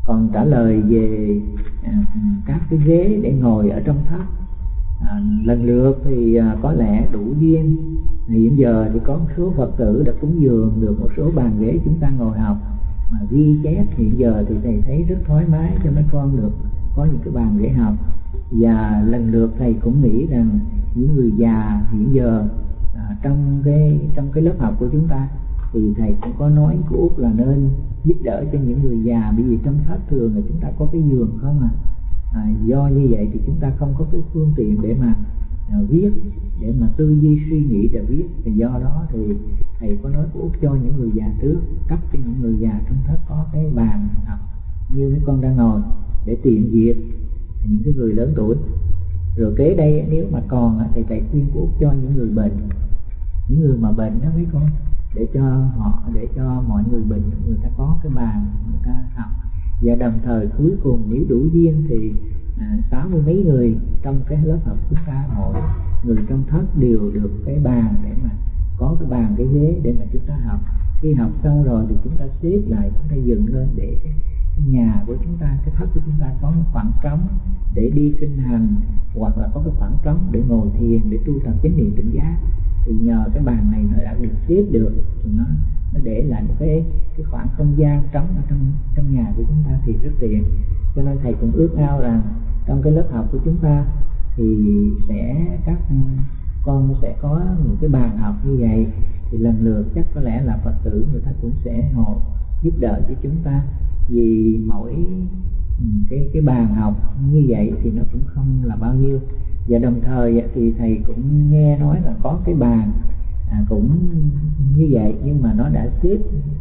Còn trả lời về các cái ghế để ngồi ở trong thất, lần lượt thì có lẽ đủ duyên. Hiện giờ thì có một số Phật tử đã cúng dường được một số bàn ghế chúng ta ngồi học, mà ghi chép hiện giờ thì thầy thấy rất thoải mái cho mấy con được có những cái bàn ghế học. Và lần lượt thầy cũng nghĩ rằng những người già hiện giờ trong cái lớp học của chúng ta thì thầy cũng có nói của Út là nên giúp đỡ cho những người già, bởi vì trong thất thường là chúng ta có cái giường không do như vậy thì chúng ta không có cái phương tiện để mà viết, để mà tư duy suy nghĩ để viết. Thì do đó thì thầy có nói của Út cho những người già trước, cấp cho những người già trong thất có cái bàn học như mấy con đang ngồi để tiện việc những cái người lớn tuổi. Rồi kế đây nếu mà còn thì thầy khuyên của Út cho những người bệnh, những người mà bệnh đó mấy con, để cho mọi người bệnh người ta có cái bàn người ta học. Và đồng thời cuối cùng nếu đủ duyên thì 60 mấy người trong cái lớp học chúng ta, mỗi người trong thất đều được cái bàn để mà có cái bàn cái ghế để mà chúng ta học. Khi học xong rồi thì chúng ta xếp lại, chúng ta dựng lên để cái nhà của chúng ta, cái thất của chúng ta có một khoảng trống để đi kinh hành, hoặc là có cái khoảng trống để ngồi thiền, để tu tập chánh niệm tỉnh giác. Thì nhờ cái bàn này nó đã được xếp được, thì nó để lại một cái khoảng không gian trống ở trong nhà của chúng ta thì rất tiện. Cho nên thầy cũng ước ao rằng trong cái lớp học của chúng ta thì các con sẽ có một cái bàn học như vậy. Thì lần lượt chắc có lẽ là Phật tử người ta cũng sẽ giúp đỡ cho chúng ta, vì mỗi cái bàn học như vậy thì nó cũng không là bao nhiêu. Và đồng thời thì thầy cũng nghe nói là có cái bàn cũng như vậy, nhưng mà nó đã xếp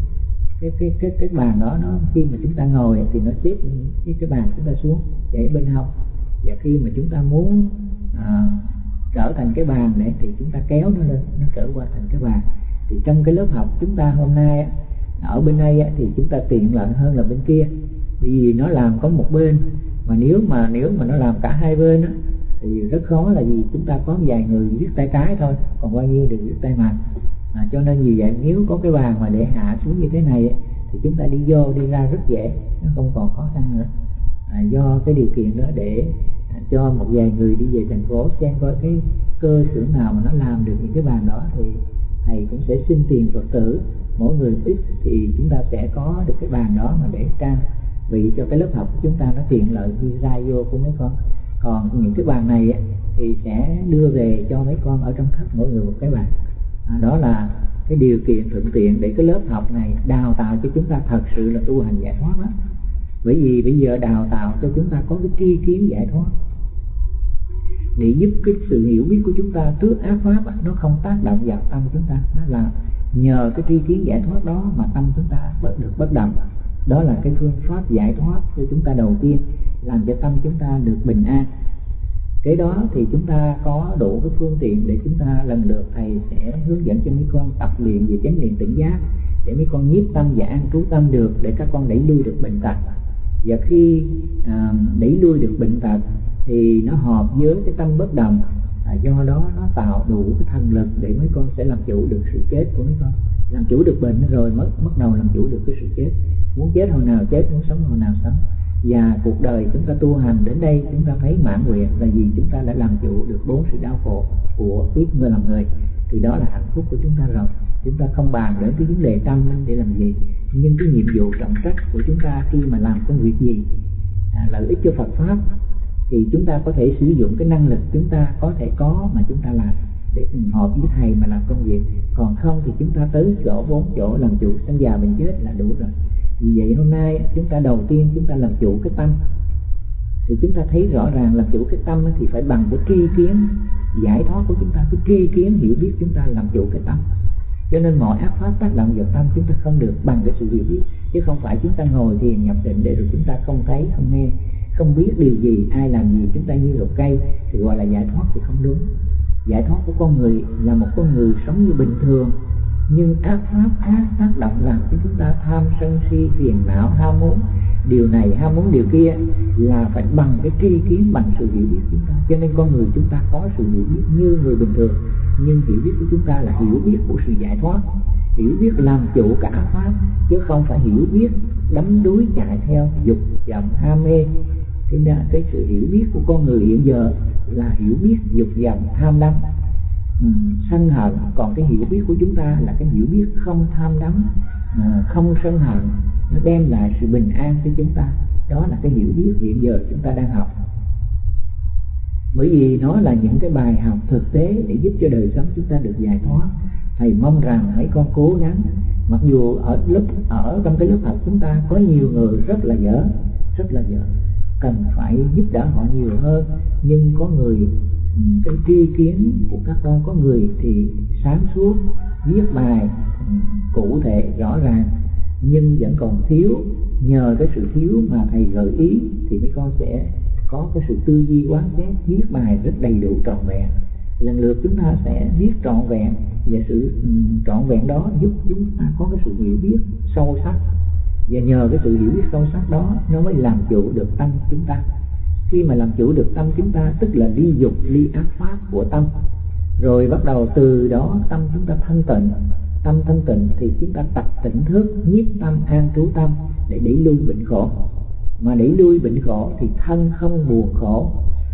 cái bàn đó, nó khi mà chúng ta ngồi thì nó xếp cái bàn chúng ta xuống để bên hông, và khi mà chúng ta muốn trở thành cái bàn để thì chúng ta kéo nó lên, nó trở qua thành cái bàn. Thì trong cái lớp học chúng ta hôm nay ở bên đây thì chúng ta tiện lợi hơn là bên kia, vì nó làm có một bên, mà nếu mà nó làm cả hai bên thì rất khó, là vì chúng ta có vài người viết tay trái thôi, còn bao nhiêu đều viết tay mặt. Cho nên vì vậy nếu có cái bàn mà để hạ xuống như thế này thì chúng ta đi vô đi ra rất dễ, nó không còn khó khăn nữa. Do cái điều kiện đó để cho một vài người đi về thành phố xem coi cái cơ xưởng nào mà nó làm được những cái bàn đó, thì thầy cũng sẽ xin tiền Phật tử mỗi người ít, thì chúng ta sẽ có được cái bàn đó mà để trang bị cho cái lớp học của chúng ta nó tiện lợi khi ra vô của mấy con. Còn những cái bàn này thì sẽ đưa về cho mấy con ở trong thất mỗi người một cái bàn. Đó là cái điều kiện thuận tiện để cái lớp học này đào tạo cho chúng ta thật sự là tu hành giải thoát đó. Bởi vì bây giờ đào tạo cho chúng ta có cái tri kiến giải thoát, để giúp cái sự hiểu biết của chúng ta trước ác pháp nó không tác động vào tâm chúng ta. Nó là nhờ cái tri kiến giải thoát đó mà tâm chúng ta được bất động. Đó là cái phương pháp giải thoát của chúng ta đầu tiên, làm cho tâm chúng ta được bình an. Cái đó thì chúng ta có đủ cái phương tiện để chúng ta lần lượt thầy sẽ hướng dẫn cho mấy con tập luyện về chánh niệm tỉnh giác, để mấy con nhiếp tâm và an trú tâm được, để các con đẩy lui được bệnh tật. Và khi đẩy lui được bệnh tật thì nó hợp với cái tâm bất động, do đó nó tạo đủ cái thần lực để mấy con sẽ làm chủ được sự chết của mấy con. Làm chủ được bệnh rồi bắt đầu làm chủ được cái sự chết. Muốn chết hồi nào chết, muốn sống hồi nào sống. Và cuộc đời chúng ta tu hành đến đây chúng ta thấy mãn nguyện, là vì chúng ta đã làm chủ được 4 sự đau khổ của kiếp người làm người. Thì đó là hạnh phúc của chúng ta rồi. Chúng ta không bàn đến cái vấn đề tâm để làm gì, nhưng cái nhiệm vụ trọng trách của chúng ta khi mà làm công việc gì lợi ích cho Phật pháp, thì chúng ta có thể sử dụng cái năng lực chúng ta có thể có mà chúng ta làm để cùng hợp với thầy mà làm công việc. Còn không thì chúng ta tới chỗ 4 chỗ làm chủ sinh già bệnh chết là đủ rồi. Vì vậy hôm nay chúng ta đầu tiên chúng ta làm chủ cái tâm, thì chúng ta thấy rõ ràng làm chủ cái tâm thì phải bằng cái tri kiến giải thoát của chúng ta, cái tri kiến hiểu biết chúng ta làm chủ cái tâm. Cho nên mọi ác pháp tác động vào tâm chúng ta không được bằng cái sự hiểu biết, chứ không phải chúng ta ngồi thiền nhập định để rồi chúng ta không thấy không nghe không biết điều gì ai làm gì, chúng ta như một cây thì gọi là giải thoát thì không đúng. Giải thoát của con người là một con người sống như bình thường, nhưng ác pháp ác tác động làm cho chúng ta tham sân si phiền não, ham muốn điều này ham muốn điều kia, là phải bằng cái tri kiến, bằng sự hiểu biết chúng ta. Cho nên con người chúng ta có sự hiểu biết như người bình thường, nhưng hiểu biết của chúng ta là hiểu biết của sự giải thoát. hiểu biết làm chủ cả pháp, chứ không phải hiểu biết đắm đuối chạy theo dục vọng ham mê. Cái sự hiểu biết của con người hiện giờ là hiểu biết dục vọng tham đắm, sân hận. Còn cái hiểu biết của chúng ta là cái hiểu biết không tham đắm, không sân hận, nó đem lại sự bình an cho chúng ta. Đó là cái hiểu biết hiện giờ chúng ta đang học, bởi vì nó là những cái bài học thực tế để giúp cho đời sống chúng ta được giải thoát. Thầy mong rằng mấy con cố gắng, mặc dù ở trong cái lớp học chúng ta có nhiều người rất là dở, cần phải giúp đỡ họ nhiều hơn, nhưng có người cái tri kiến của các con, có người thì sáng suốt viết bài cụ thể rõ ràng, nhưng vẫn còn thiếu. Nhờ cái sự thiếu mà thầy gợi ý thì mấy con sẽ có cái sự tư duy quán xét, viết bài rất đầy đủ trọn vẹn. Lần lượt chúng ta sẽ viết trọn vẹn, và sự trọn vẹn đó giúp chúng ta có cái sự hiểu biết sâu sắc, và nhờ cái sự hiểu biết sâu sắc đó nó mới làm chủ được tâm chúng ta. Khi mà làm chủ được tâm chúng ta, tức là ly dục ly ác pháp của tâm, rồi bắt đầu từ đó tâm chúng ta thanh tịnh. Tâm thanh tịnh thì chúng ta tập tỉnh thức, nhiếp tâm, an trú tâm để đẩy lui bệnh khổ. Mà đẩy lui bệnh khổ thì thân không buồn khổ,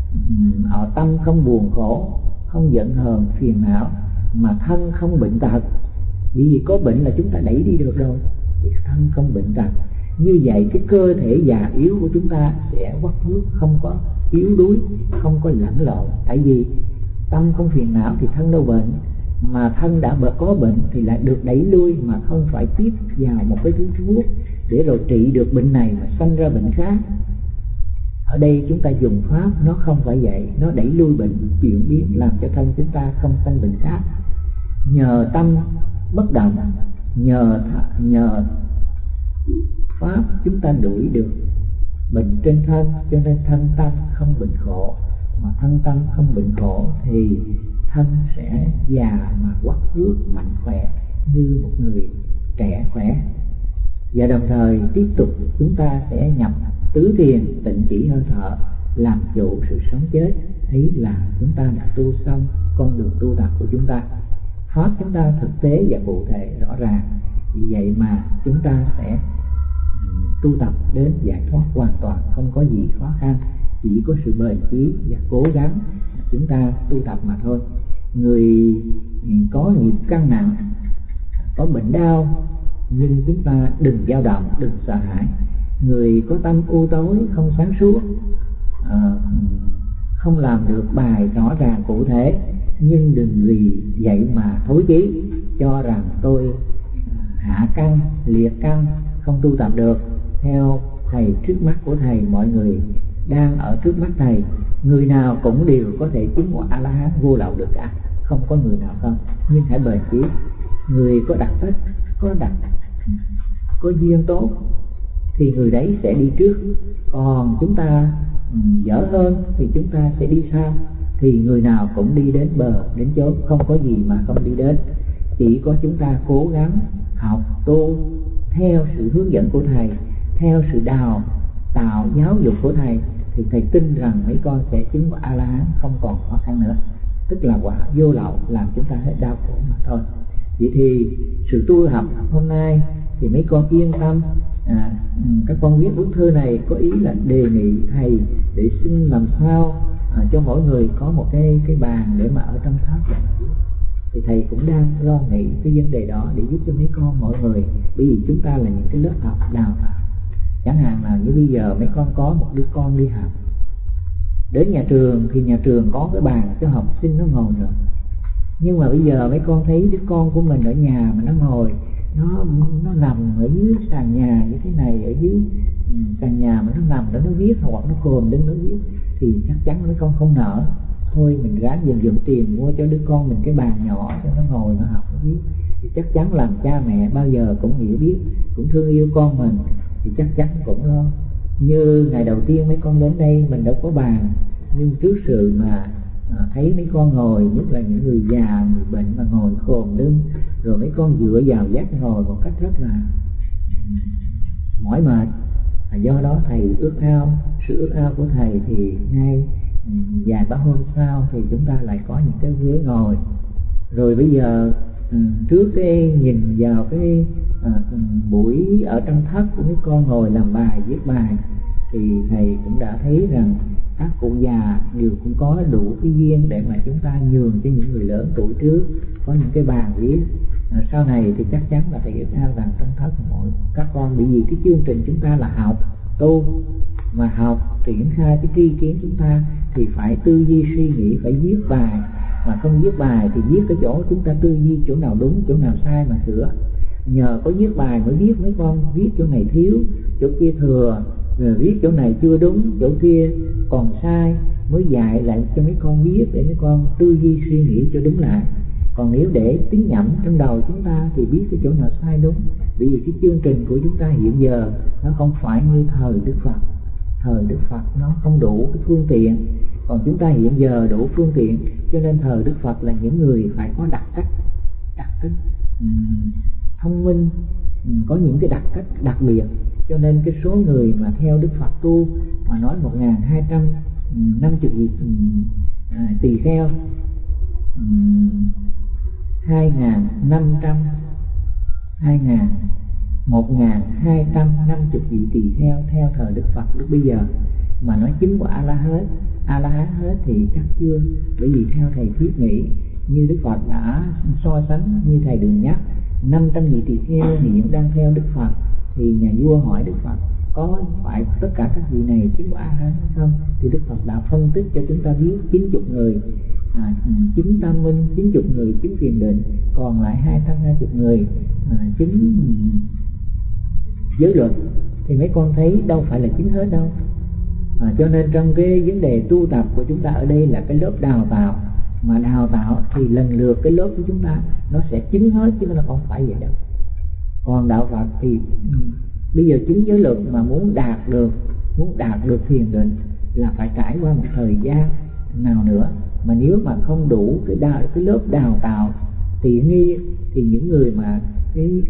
tâm không buồn khổ, không giận hờn phiền não, mà thân không bệnh tật. Vì có bệnh là chúng ta đẩy đi được rồi, thì thân không bệnh tật. Như vậy cái cơ thể già yếu của chúng ta sẽ quắc thước, không có yếu đuối, không có lẫn lộn. Tại vì tâm không phiền não thì thân đâu bệnh, mà thân đã có bệnh thì lại được đẩy lui, mà không phải tiếp vào một cái thứ thuốc để rồi trị được bệnh này mà sanh ra bệnh khác. Ở đây chúng ta dùng pháp nó không phải vậy, nó đẩy lui bệnh, chuyển biến làm cho thân chúng ta không sanh bệnh khác. Nhờ tâm bất động, nhờ pháp chúng ta đuổi được bệnh trên thân, cho nên thân tâm không bệnh khổ. Mà thân tâm không bệnh khổ thì thân sẽ già mà quắc thước mạnh khỏe như một người trẻ khỏe. Và đồng thời tiếp tục chúng ta sẽ nhập tứ thiền, tịnh chỉ hơi thở, làm chủ sự sống chết. Ấy là chúng ta đã tu xong con đường tu tập của chúng ta. Pháp chúng ta thực tế và cụ thể rõ ràng, vì vậy mà chúng ta sẽ tu tập đến giải thoát hoàn toàn, không có gì khó khăn, chỉ có sự bền chí và cố gắng chúng ta tu tập mà thôi. Người có nghiệp căn nặng, có bệnh đau, nhưng chúng ta đừng dao động, đừng sợ hãi. Người có tâm u tối, không sáng suốt, không làm được bài rõ ràng cụ thể, nhưng đừng vì vậy mà thối chí, cho rằng tôi hạ căn, liệt căn, không tu tập được. Theo thầy, trước mắt của thầy, mọi người đang ở trước mắt thầy, người nào cũng đều có thể chứng ngộ A-la-hán vô lậu được cả, không có người nào không. Nhưng hãy bền chí. Người có đặc tích, có duyên tốt thì người đấy sẽ đi trước, còn chúng ta dở hơn thì chúng ta sẽ đi sau. Thì người nào cũng đi đến bờ đến chốn, không có gì mà không đi đến. Chỉ có chúng ta cố gắng học tu theo sự hướng dẫn của thầy, theo sự đào tạo giáo dục của thầy, thì thầy tin rằng mấy con sẽ chứng quả A-la-hán không còn khó khăn nữa, tức là quả vô lậu làm chúng ta hết đau khổ mà thôi. Vậy thì sự tu học hôm nay thì mấy con yên tâm. Các con viết bức thư này có ý là đề nghị thầy để xin làm sao cho mỗi người có một cái bàn để mà ở trong tháp giảng viết. Thì thầy cũng đang lo nghĩ cái vấn đề đó để giúp cho mấy con mọi người, bởi vì chúng ta là những cái lớp học đào tạo. Chẳng hạn là như bây giờ mấy con có một đứa con đi học, đến nhà trường thì nhà trường có cái bàn cho học sinh nó ngồi rồi, nhưng mà bây giờ mấy con thấy đứa con của mình ở nhà mà nó ngồi, nó nằm ở dưới sàn nhà như thế này, ở dưới sàn nhà mà nó nằm đó nó viết, hoặc nó khom lưng nó viết, thì chắc chắn mấy con không nỡ. Thôi mình ráng dùm tiền mua cho đứa con mình cái bàn nhỏ cho nó ngồi nó học nó viết, thì chắc chắn làm cha mẹ bao giờ cũng hiểu biết, cũng thương yêu con mình, thì chắc chắn cũng lo. Như ngày đầu tiên mấy con đến đây mình đâu có bàn, nhưng trước sự mà thấy mấy con ngồi, nhất là những người già, người bệnh mà ngồi khom lưng, rồi mấy con dựa vào vách ngồi một cách rất là mỏi mệt. Do đó thầy sự ước ao của thầy thì ngay vài ba hôm sau thì chúng ta lại có những cái ghế ngồi. Rồi bây giờ trước cái nhìn vào cái buổi ở trong thất của mấy con ngồi làm bài viết bài, thì thầy cũng đã thấy rằng các cụ già đều cũng có đủ cái duyên để mà chúng ta nhường cho những người lớn tuổi trước có những cái bàn viết. Sau này thì chắc chắn là thầy biết rằng trong thất mọi các con, bởi vì cái chương trình chúng ta là học tu, mà học triển khai cái tri kiến chúng ta thì phải tư duy suy nghĩ, phải viết bài. Mà không viết bài thì viết cái chỗ chúng ta tư duy chỗ nào đúng chỗ nào sai mà sửa. Nhờ có viết bài mới biết mấy con viết chỗ này thiếu, chỗ kia thừa, rồi viết chỗ này chưa đúng, chỗ kia còn sai, mới dạy lại cho mấy con viết để mấy con tư duy suy nghĩ cho đúng lại. Còn nếu để tính nhẩm trong đầu chúng ta thì biết cái chỗ nào sai đúng. Bởi vì cái chương trình của chúng ta hiện giờ nó không phải như thời Đức Phật. Thời Đức Phật nó không đủ cái phương tiện, còn chúng ta hiện giờ đủ phương tiện. Cho nên thời Đức Phật là những người phải có đặc cách thông minh, có những cái đặc cách đặc biệt. Cho nên cái số người mà theo Đức Phật tu mà nói 1250 tỳ kheo, 1250 vị tỳ kheo theo thời Đức Phật lúc bây giờ, mà nói chứng quả A-la-hán hết thì chắc chưa. Bởi vì theo thầy thiết nghĩ, như Đức Phật đã so sánh, như thầy Đường nhắc 500 vị tỳ kheo hiện đang theo Đức Phật, thì nhà vua hỏi Đức Phật có phải tất cả các vị này chứng quả A-la-hán hay không, thì Đức Phật đã phân tích cho chúng ta biết 90 người chứng tam minh, 90 người chứng thiền định, còn lại 220 người chứng giới luật. Thì mấy con thấy đâu phải là chứng hết đâu. Cho nên trong cái vấn đề tu tập của chúng ta ở đây là cái lớp đào tạo, mà đào tạo thì lần lượt cái lớp của chúng ta nó sẽ chứng hết, chứ nó không phải vậy đâu. Còn đạo Phật thì bây giờ chứng giới luật mà muốn đạt được thiền định là phải trải qua một thời gian nào nữa. Mà nếu mà không đủ cái lớp đào tạo tiện nghi thì những người mà cái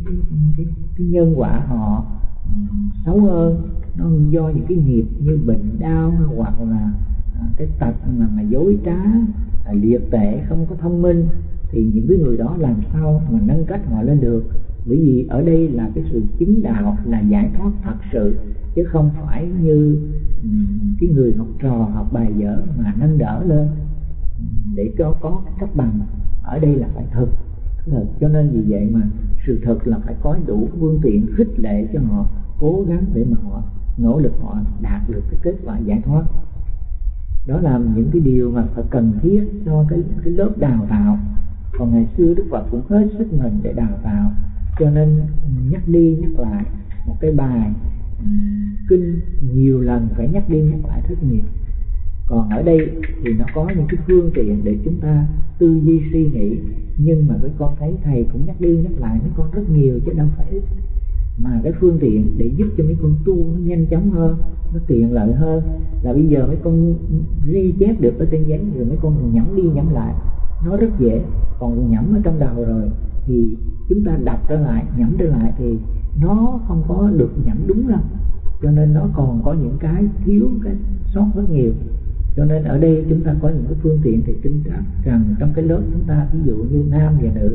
nhân quả họ xấu hơn, nó do những cái nghiệp như bệnh đau, hoặc là cái tật mà dối trá, liệt tệ, không có thông minh, thì những cái người đó làm sao mà nâng cách họ lên được. Bởi vì ở đây là cái sự chứng đạo, là giải thoát thật sự, chứ không phải như cái người học trò học bài vở mà nâng đỡ lên để có cái cấp bằng. Ở đây là phải thực. Cho nên vì vậy mà sự thật là phải có đủ phương tiện khích lệ cho họ cố gắng để mà họ nỗ lực, họ đạt được cái kết quả giải thoát. Đó là những cái điều mà phải cần thiết cho cái lớp đào tạo. Còn ngày xưa Đức Phật cũng hết sức mình để đào tạo, cho nên nhắc đi nhắc lại một cái bài kinh nhiều lần, phải nhắc đi nhắc lại rất nhiều. Còn ở đây thì nó có những cái phương tiện để chúng ta tư duy suy nghĩ. Nhưng mà mấy con thấy thầy cũng nhắc đi nhắc lại mấy con rất nhiều chứ đâu phải ít. Mà cái phương tiện để giúp cho mấy con tu nó nhanh chóng hơn, nó tiện lợi hơn là bây giờ mấy con ghi chép được ở trên giấy, rồi mấy con nhẩm đi nhẩm lại nó rất dễ. Còn nhẩm ở trong đầu rồi thì chúng ta đọc trở lại, nhẩm trở lại thì nó không có được nhẩm đúng đâu. Cho nên nó còn có những cái thiếu, cái sót rất nhiều. Cho nên ở đây chúng ta có những cái phương tiện thì tin rằng trong cái lớp chúng ta, ví dụ như nam và nữ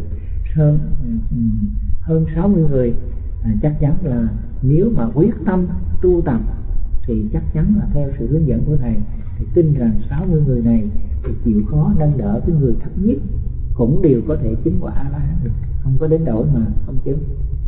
hơn 60 người, chắc chắn là nếu mà quyết tâm tu tập thì chắc chắn là theo sự hướng dẫn của thầy, thì tin rằng 60 người này thì chịu khó nâng đỡ cái người thấp nhất cũng đều có thể chứng quả A-la-hán được, không có đến đổi mà không chứng.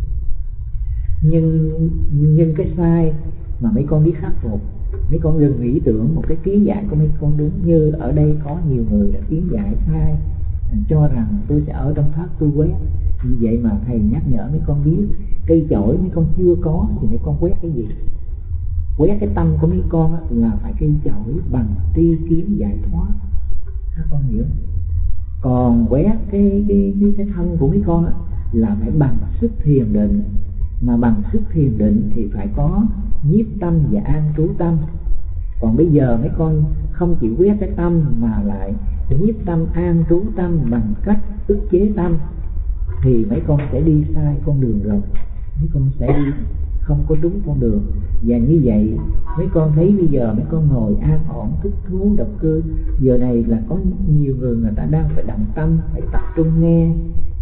Nhưng cái sai mà mấy con biết khắc phục. Mấy con đừng nghĩ tưởng một cái kiến giải của mấy con đúng. Như ở đây có nhiều người đã kiến giải sai, cho rằng tôi sẽ ở trong thác tôi quét. Vì vậy mà thầy nhắc nhở mấy con biết cây chổi mấy con chưa có thì mấy con quét cái gì? Quét cái tâm của mấy con là phải cây chổi bằng tri kiến giải thoát. Các con hiểu? Còn quét cái thân của mấy con là phải bằng sức thiền định. Mà bằng sức thiền định thì phải có nhiếp tâm và an trú tâm. Còn bây giờ mấy con không chịu quét cái tâm mà lại nhiếp tâm an trú tâm bằng cách ức chế tâm, thì mấy con sẽ đi sai con đường rồi. Mấy con sẽ đi không có đúng con đường. Và như vậy mấy con thấy bây giờ mấy con ngồi an ổn thích thú độc cư. Giờ này là có nhiều người ta đang phải động tâm, phải tập trung nghe,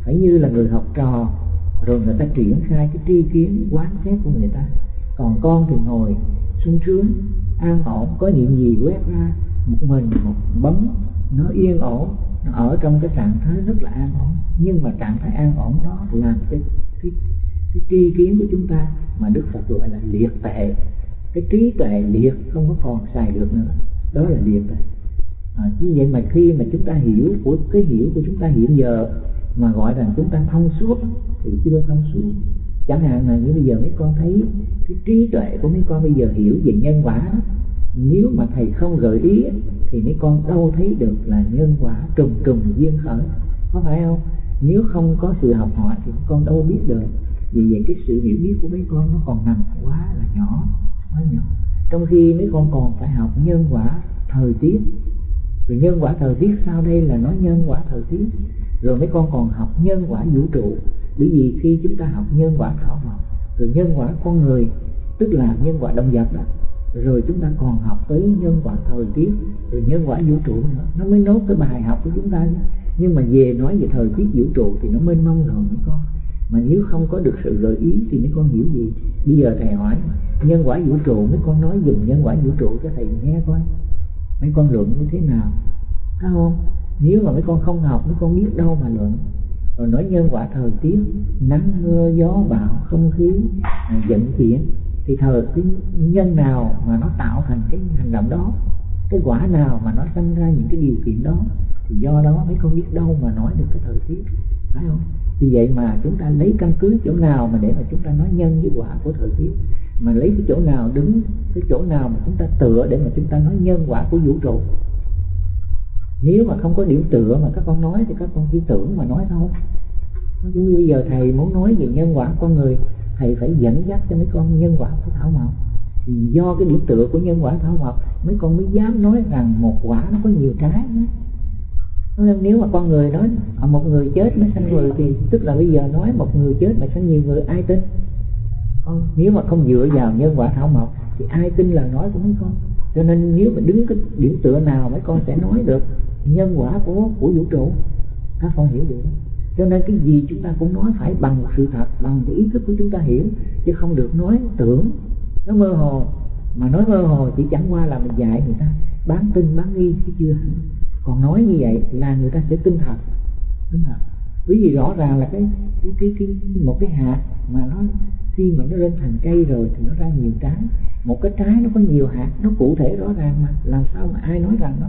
phải như là người học trò, rồi người ta triển khai cái tri kiến quán xét của người ta. Còn con thì ngồi sung sướng an ổn, có niệm gì quét ra một mình một bấm, nó yên ổn, nó ở trong cái trạng thái rất là an ổn. Nhưng mà trạng thái an ổn đó làm cái tri kiến của chúng ta mà Đức Phật gọi là liệt tệ. Cái trí tuệ liệt, không có còn xài được nữa, đó là liệt tệ. Như vậy mà khi mà chúng ta hiểu của cái hiểu của chúng ta hiện giờ mà gọi rằng chúng ta thông suốt thì chưa thông suốt. Chẳng hạn là như bây giờ mấy con thấy cái trí tuệ của mấy con bây giờ hiểu về nhân quả đó, nếu mà thầy không gợi ý thì mấy con đâu thấy được là nhân quả trùng trùng duyên khởi, có phải không? Nếu không có sự học hỏi thì con đâu biết được. Vì vậy cái sự hiểu biết của mấy con nó còn nằm quá là nhỏ, quá nhỏ. Trong khi mấy con còn phải học nhân quả thời tiết. Rồi nhân quả thời tiết sau đây là nói nhân quả thời tiết. Rồi mấy con còn học nhân quả vũ trụ. Bởi vì khi chúng ta học nhân quả thảo mộc, rồi nhân quả con người, tức là nhân quả động vật đó, rồi chúng ta còn học tới nhân quả thời tiết, rồi nhân quả vũ trụ nữa, nó mới nốt cái bài học của chúng ta nhé. Nhưng mà về nói về thời tiết vũ trụ thì nó mênh mông rồi mấy con. Mà nếu không có được sự gợi ý thì mấy con hiểu gì? Bây giờ thầy hỏi nhân quả vũ trụ, mấy con nói dùm nhân quả vũ trụ cho thầy nghe coi, mấy con luận như thế nào, phải không? Nếu mà mấy con không học, mấy con biết đâu mà luận. Rồi nói nhân quả thời tiết, nắng mưa gió bão không khí vận chuyển, thì cái nhân nào mà nó tạo thành cái hành động đó, cái quả nào mà nó sinh ra những cái điều kiện đó, thì do đó mấy con biết đâu mà nói được cái thời tiết, phải không? Vì vậy mà chúng ta lấy căn cứ chỗ nào mà để mà chúng ta nói nhân với quả của thời tiết, mà lấy cái chỗ nào đứng, cái chỗ nào mà chúng ta tựa để mà chúng ta nói nhân quả của vũ trụ. Nếu mà không có điểm tựa mà các con nói thì các con chỉ tưởng mà nói thôi. Như bây giờ thầy muốn nói về nhân quả con người, thầy phải dẫn dắt cho mấy con nhân quả của thảo mộc. Thì do cái điểm tựa của nhân quả thảo mộc, mấy con mới dám nói rằng một quả nó có nhiều trái nữa. Nếu mà con người nói một người chết mới sanh người, thì tức là bây giờ nói một người chết mà sanh nhiều người, ai tin? Nếu mà không dựa vào nhân quả thảo mộc thì ai tin lời nói của mấy con? Cho nên nếu mà đứng cái điểm tựa nào mấy con sẽ nói được nhân quả của vũ trụ, các con hiểu được đó. Cho nên cái gì chúng ta cũng nói phải bằng một sự thật, bằng cái ý thức của chúng ta hiểu, chứ không được nói tưởng, nó mơ hồ. Mà nói mơ hồ chỉ chẳng qua là mình dạy người ta bán tin bán nghi chứ chưa hẳn. Còn nói như vậy là người ta sẽ tin thật, tin thật. Bởi vì rõ ràng là cái một cái hạt mà nó khi mà nó lên thành cây rồi thì nó ra nhiều trái. Một cái trái nó có nhiều hạt, nó cụ thể rõ ràng mà làm sao mà ai nói rằng nó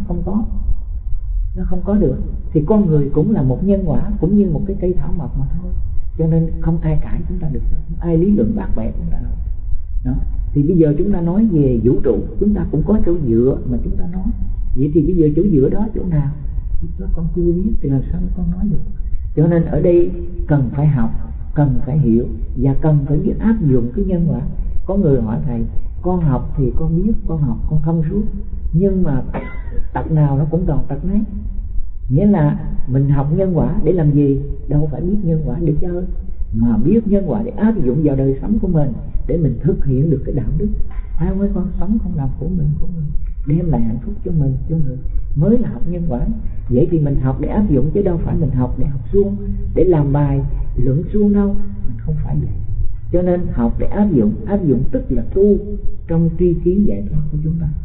không có được. Thì con người cũng là một nhân quả, cũng như một cái cây thảo mộc mà thôi. Cho nên không ai cãi chúng ta được, không ai lý luận bác bẻ chúng ta đâu. Đó. Thì bây giờ chúng ta nói về vũ trụ, chúng ta cũng có chỗ dựa mà chúng ta nói. Vậy thì bây giờ chỗ dựa đó chỗ nào? Nó con chưa biết thì làm sao con nói được. Cho nên ở đây cần phải học, cần phải hiểu và cần phải biết áp dụng cái nhân quả. Có người hỏi thầy, con học thì con biết, con học con thông suốt, nhưng mà tật nào nó cũng toàn tật nấy. Nghĩa là mình học nhân quả để làm gì? Đâu phải biết nhân quả để chơi, mà biết nhân quả để áp dụng vào đời sống của mình, để mình thực hiện được cái đạo đức. Ai mới con sống không làm của mình, đem lại hạnh phúc cho mình, cho người, mới là học nhân quả. Vậy thì mình học để áp dụng, chứ đâu phải mình học để học suông, để làm bài luận suông đâu, mình không phải vậy. Cho nên học để áp dụng tức là tu trong tri kiến giải thoát của chúng ta.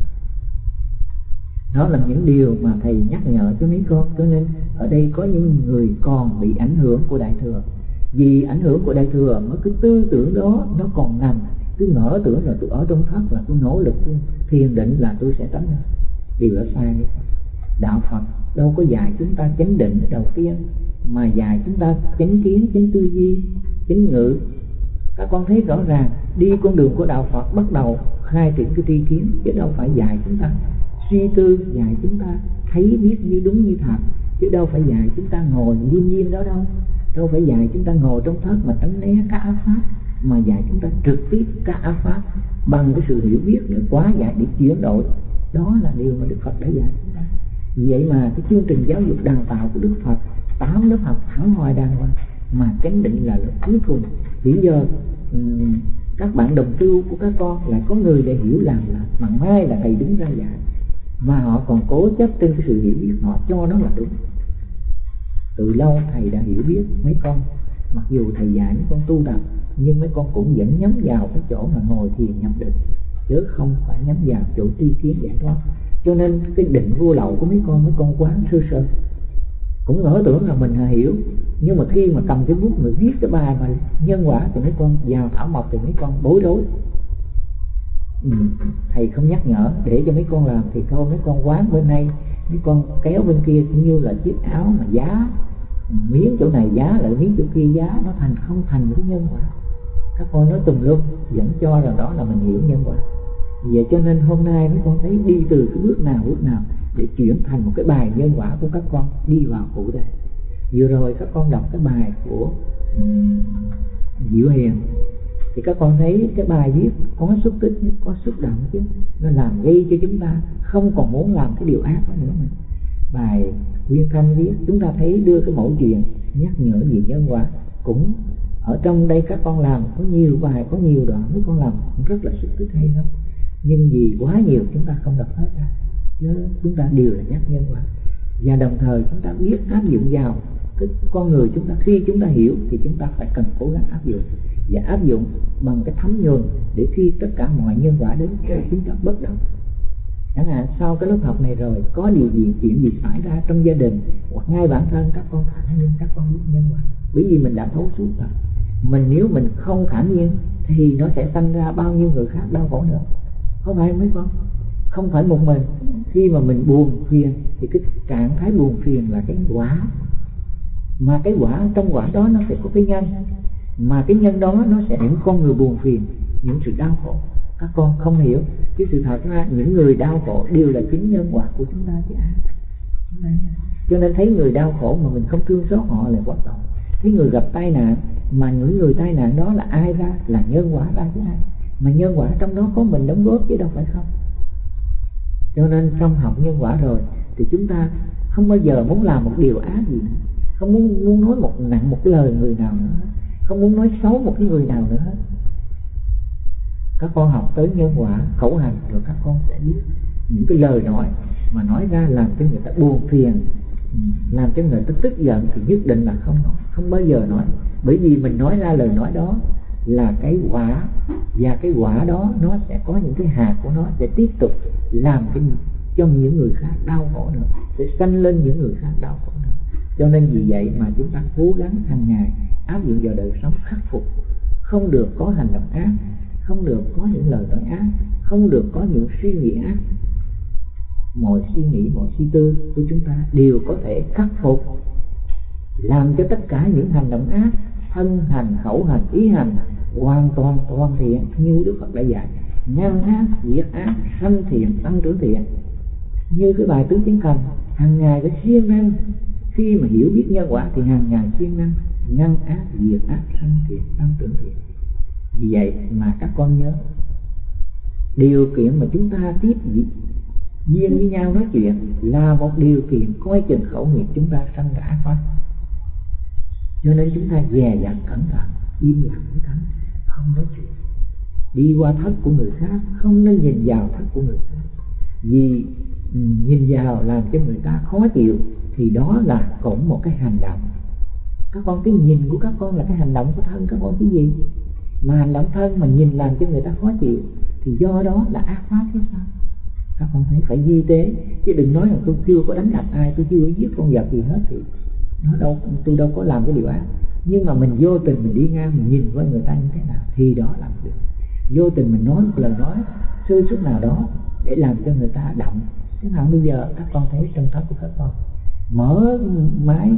Đó là những điều mà thầy nhắc nhở cho mấy con. Cho nên ở đây có những người còn bị ảnh hưởng của Đại Thừa. Vì ảnh hưởng của Đại Thừa mới cái tư tưởng đó nó còn nằm, cứ ngỡ tưởng là tôi ở trong thất là tôi nỗ lực, tôi thiền định là tôi sẽ tránh. Điều đó sai đi. Đạo Phật đâu có dạy chúng ta chánh định đầu tiên, mà dạy chúng ta chánh kiến, chánh tư duy, chánh ngữ. Các con thấy rõ ràng đi con đường của Đạo Phật bắt đầu khai triển cái tri kiến, chứ đâu phải dạy chúng ta suy tư, dạy chúng ta thấy biết như đúng như thật, chứ đâu phải dạy chúng ta ngồi liêm diêm đó đâu. Đâu phải dạy chúng ta ngồi trong thất mà tránh né các ác pháp, mà dạy chúng ta trực tiếp các ác pháp bằng cái sự hiểu biết để quá giải, để chuyển đổi. Đó là điều mà Đức Phật đã dạy chúng ta. Vì vậy mà cái chương trình giáo dục đào tạo của Đức Phật 8 lớp học thẳng hoài đàng hoàng, mà chánh định là lớp cuối cùng. Hiện giờ các bạn đồng tu của các con lại có người để hiểu làm là mà mai là thầy đứng ra dạy, mà họ còn cố chấp trên cái sự hiểu biết họ cho nó là đúng. từ lâu thầy đã hiểu biết mấy con, mặc dù thầy dạy mấy con tu tập, nhưng mấy con cũng vẫn nhắm vào cái chỗ mà ngồi thiền nhập định, chứ không phải nhắm vào chỗ tri kiến giải thoát. Cho nên cái định vô lậu của mấy con quán sơ sơ, cũng ngỡ tưởng là mình hiểu, nhưng mà khi mà cầm cái bút mà viết cái bài mà nhân quả thì mấy con vào thảo mộc thì mấy con bối rối. Thầy không nhắc nhở để cho mấy con làm thì thôi, mấy con quán bên này, mấy con kéo bên kia cũng như là chiếc áo mà giá miếng chỗ này giá lại miếng chỗ kia giá, nó không thành cái nhân quả. Các con nói tùm lum vẫn cho rằng đó là mình hiểu nhân quả. Vậy cho nên hôm nay mấy con thấy đi từ cái bước nào để chuyển thành một cái bài nhân quả của các con đi vào cụ thể. Vừa rồi các con đọc cái bài của Diệu Hiền thì các con thấy cái bài viết có xúc tích, có xúc động chứ, nó làm gây cho chúng ta không còn muốn làm cái điều ác đó nữa. Mà bài Nguyên Thanh viết chúng ta thấy đưa cái mẫu chuyện nhắc nhở về nhân quả, cũng ở trong đây các con làm có nhiều bài, có nhiều đoạn mấy con làm rất là xúc tích hay lắm, nhưng vì quá nhiều chúng ta không đọc hết ra, chứ chúng ta đều là nhắc nhân quả. Và đồng thời chúng ta biết áp dụng vào cái con người chúng ta, khi chúng ta hiểu thì chúng ta phải cần cố gắng áp dụng, và áp dụng bằng cái thấm nhuần để khi tất cả mọi nhân quả đến chúng ta bất động. Chẳng hạn sau cái lớp học này rồi có điều gì, chuyện gì xảy ra trong gia đình hoặc ngay bản thân các con thản nhiên, các con biết nhân quả, bởi vì mình đã thấu suốt rồi. Nếu mình không thản nhiên thì nó sẽ sinh ra bao nhiêu người khác đau khổ nữa, có phải mấy con? Không phải một mình. Khi mà mình buồn phiền thì cái trạng thái buồn phiền là cái quả, mà cái quả trong quả đó nó sẽ có cái nhân, mà cái nhân đó nó sẽ những con người buồn phiền, những sự đau khổ. Các con không hiểu chứ sự thật ra những người đau khổ đều là chính nhân quả của chúng ta chứ ai. Cho nên thấy người đau khổ mà mình không thương xót họ là quá tội. Thấy người gặp tai nạn mà những người tai nạn đó là ai ra? Là nhân quả ra chứ ai. Mà nhân quả trong đó có mình đóng góp chứ đâu phải không. Cho nên trong học nhân quả rồi thì chúng ta không bao giờ muốn làm một điều ác gì nữa, không muốn nói nặng một lời người nào nữa, không muốn nói xấu một cái người nào nữa hết. Các con học tới nhân quả khẩu hành rồi các con sẽ biết những cái lời nói mà nói ra làm cho người ta buồn phiền, làm cho người ta tức giận thì nhất định là không nói, không bao giờ nói. Bởi vì mình nói ra lời nói đó là cái quả, và cái quả đó nó sẽ có những cái hạt của nó sẽ tiếp tục làm cho những người khác đau khổ nữa, sẽ sanh lên những người khác đau khổ nữa. Cho nên vì vậy mà chúng ta cố gắng hàng ngày áp dụng vào đời sống, khắc phục, không được có hành động ác, không được có những lời nói ác, không được có những suy nghĩ ác. Mọi suy nghĩ, mọi suy tư của chúng ta đều có thể khắc phục, làm cho tất cả những hành động ác, thân hành, khẩu hành, ý hành hoàn toàn toàn thiện như Đức Phật đã dạy. Ngăn ác, diệt ác, sanh thiện, tăng trưởng thiện. Như cái bài tứ chánh cần hàng ngày phải siêng năng, khi mà hiểu biết nhân quả thì hàng ngày siêng năng ngăn ác, diệt ác, sanh thiện, tăng trưởng thiện. Vì vậy mà các con nhớ, điều kiện mà chúng ta tiếp duyên với nhau nói chuyện là một điều kiện coi chừng khẩu nghiệp chúng ta sanh ra ác pháp. Cho nên chúng ta dè dặt cẩn thận, im lặng với thánh, không nói chuyện. Đi qua thất của người khác không nên nhìn vào thất của người khác, vì nhìn vào làm cho người ta khó chịu thì đó là cũng một cái hành động. Các con, cái nhìn của các con là cái hành động của thân các con chứ gì. Mà hành động thân mà nhìn làm cho người ta khó chịu thì do đó là ác pháp chứ sao. Các con thấy phải di tế, chứ đừng nói là tôi chưa có đánh đập ai, tôi chưa giết con vật gì hết thì tôi đâu có làm cái điều ác. Nhưng mà mình vô tình mình đi ngang, mình nhìn với người ta như thế nào thì đó là một điều. Vô tình mình nói một lời nói sơ suất nào đó để làm cho người ta động. Chẳng hạn bây giờ các con thấy trong thất của các con mở máy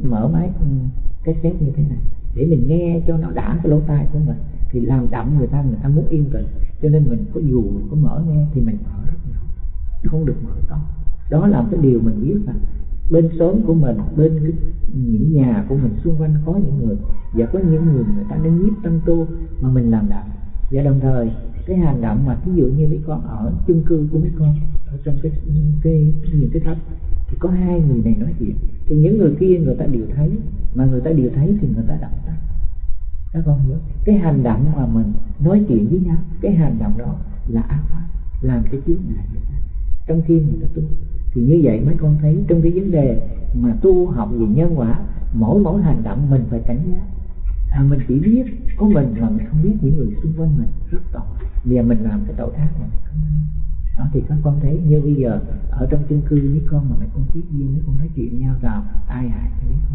cái xét như thế này để mình nghe cho nó đã cái lỗ tai của mình, thì làm động người ta muốn yên tĩnh. Cho nên mình có dù mình có mở nghe thì mình mở rất nhỏ, không được mở to. Đó là cái điều mình biết là bên xóm của mình, bên những nhà của mình xung quanh có những người, và có những người ta đang nhiếp tâm tu mà mình làm động. Và đồng thời cái hành động mà ví dụ như mấy con ở chung cư của mấy con ở trong những cái thất thì có hai người này nói chuyện thì những người kia người ta đều thấy, mà người ta đều thấy thì người ta động tay. Các con hiểu cái hành động mà mình nói chuyện với nhau, cái hành động đó là ác pháp, làm cho chướng ngại người ta. Trong khi người ta tu Thì như vậy mấy con thấy trong cái vấn đề mà tu học về nhân quả, mỗi hành động mình phải cảnh giác. Mình chỉ biết có mình mà mình không biết những người xung quanh mình rất tội. Bây giờ mình làm cái tội ác mà mình không biết. Đó thì các con thấy như bây giờ ở trong chung cư mấy con mà mấy con tiếp viên, mấy con nói chuyện nhau vào tai hại cho mấy con,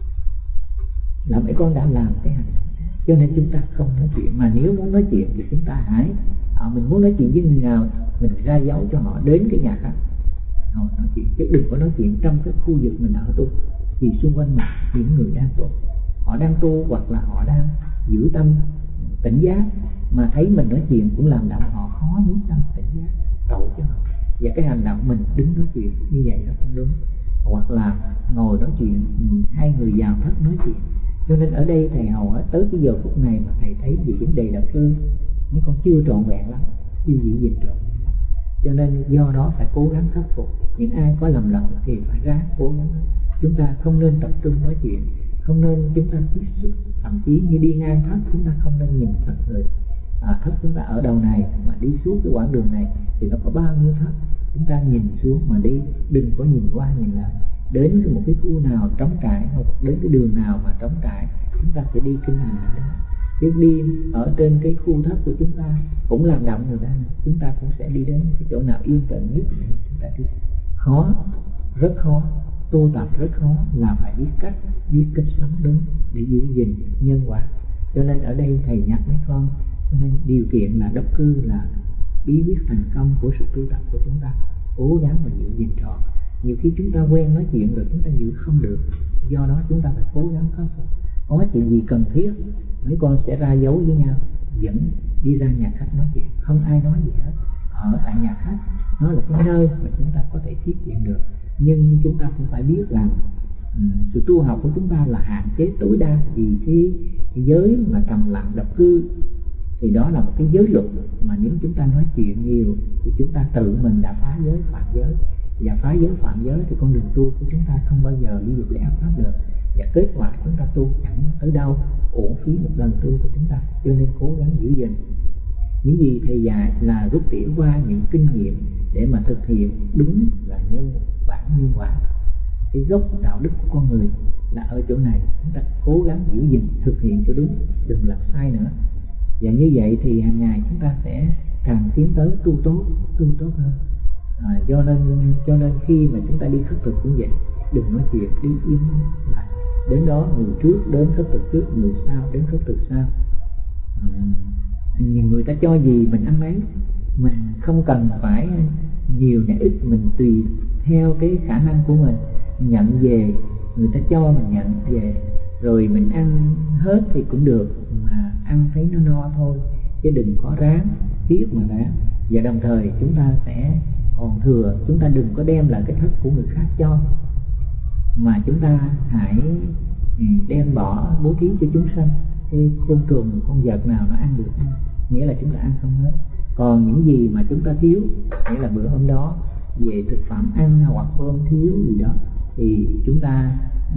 là mấy con đã làm cái hành động. Cho nên chúng ta không nói chuyện. Mà nếu muốn nói chuyện thì chúng ta hãy mình muốn nói chuyện với người nào, mình ra dấu cho họ đến cái nhà khác ngồi nói chuyện, chứ đừng có nói chuyện trong cái khu vực mình ở tu. Vì xung quanh mình những người đang tu, họ đang tu hoặc là họ đang giữ tâm tỉnh giác, mà thấy mình nói chuyện cũng làm động họ khó nhất tâm tỉnh giác, tội cho họ. Và cái hành động mình đứng nói chuyện như vậy nó không đúng. Hoặc là ngồi nói chuyện, hai người vào thất nói chuyện. Cho nên ở đây thầy hầu tới cái giờ phút này mà thầy thấy về vấn đề đạo cư mấy con chưa trọn vẹn lắm, chưa giữ gìn trọn vẹn lắm. Cho nên do đó phải cố gắng khắc phục. Những ai có lầm lỗi thì phải ráng cố gắng. Chúng ta không nên tập trung nói chuyện, không nên chúng ta tiếp xúc. Thậm chí như đi ngang thất chúng ta không nên nhìn thất người. Thất chúng ta ở đầu này mà đi suốt cái quãng đường này thì nó có bao nhiêu thất, chúng ta nhìn xuống mà đi, đừng có nhìn qua nhìn lại. Đến một cái khu nào trống trải hoặc đến cái đường nào mà trống trải, chúng ta sẽ đi kinh hành ở đó. Chứ đi ở trên cái khu thất của chúng ta cũng làm động người ta, chúng ta cũng sẽ đi đến cái chỗ nào yên tĩnh nhất để chúng ta đi. Khó, rất khó, tu tập rất khó, là phải biết cách sống đúng để giữ gìn nhân quả. Cho nên ở đây thầy nhắc mấy con, cho nên điều kiện là đốc cư là bí quyết thành công của sự tu tập của chúng ta, cố gắng mà giữ gìn trọn. Nhiều khi chúng ta quen nói chuyện rồi chúng ta giữ không được, do đó chúng ta phải cố gắng khắc phục. Có chuyện gì cần thiết mấy con sẽ ra dấu với nhau, dẫn đi ra nhà khách nói chuyện, không ai nói gì hết. Ở tại nhà khách nó là cái nơi mà chúng ta có thể tiếp chuyện được. Nhưng chúng ta cũng phải biết rằng sự tu học của chúng ta là hạn chế tối đa. Vì cái giới mà trầm lặng độc cư thì đó là một cái giới luật, mà nếu chúng ta nói chuyện nhiều thì chúng ta tự mình đã phá giới phạm giới. Và phá giới phạm giới thì con đường tu của chúng ta không bao giờ đi được lẽ pháp được, và kết quả chúng ta tu chẳng tới đâu, uổng phí một lần tu của chúng ta. Cho nên cố gắng giữ gìn. Những gì thầy dạy là rút tỉa qua những kinh nghiệm để mà thực hiện đúng là bản nhân quả. Cái gốc đạo đức của con người là ở chỗ này, chúng ta cố gắng giữ gìn, thực hiện cho đúng, đừng làm sai nữa. Và như vậy thì hàng ngày chúng ta sẽ càng tiến tới tu tốt hơn. Cho nên khi mà chúng ta đi khất thực cũng vậy, đừng nói chuyện, đi im lại. Đến đó người trước đến khất thực trước, người sau đến khất thực sau. Người ta cho gì mình ăn nấy, mình không cần phải nhiều hay ít, mình tùy theo cái khả năng của mình nhận về. Người ta cho mình nhận về rồi mình ăn hết thì cũng được, mà ăn thấy nó no thôi, chứ đừng có ráng tiếc mà ráng. Và đồng thời chúng ta sẽ còn thừa, chúng ta đừng có đem lại cái thất của người khác cho, mà chúng ta hãy đem bỏ bố thí cho chúng sanh. Cái côn trùng, con vật nào nó ăn được, nghĩa là chúng ta ăn không hết. Còn những gì mà chúng ta thiếu, nghĩa là bữa hôm đó về thực phẩm ăn hoặc cơm thiếu gì đó, thì chúng ta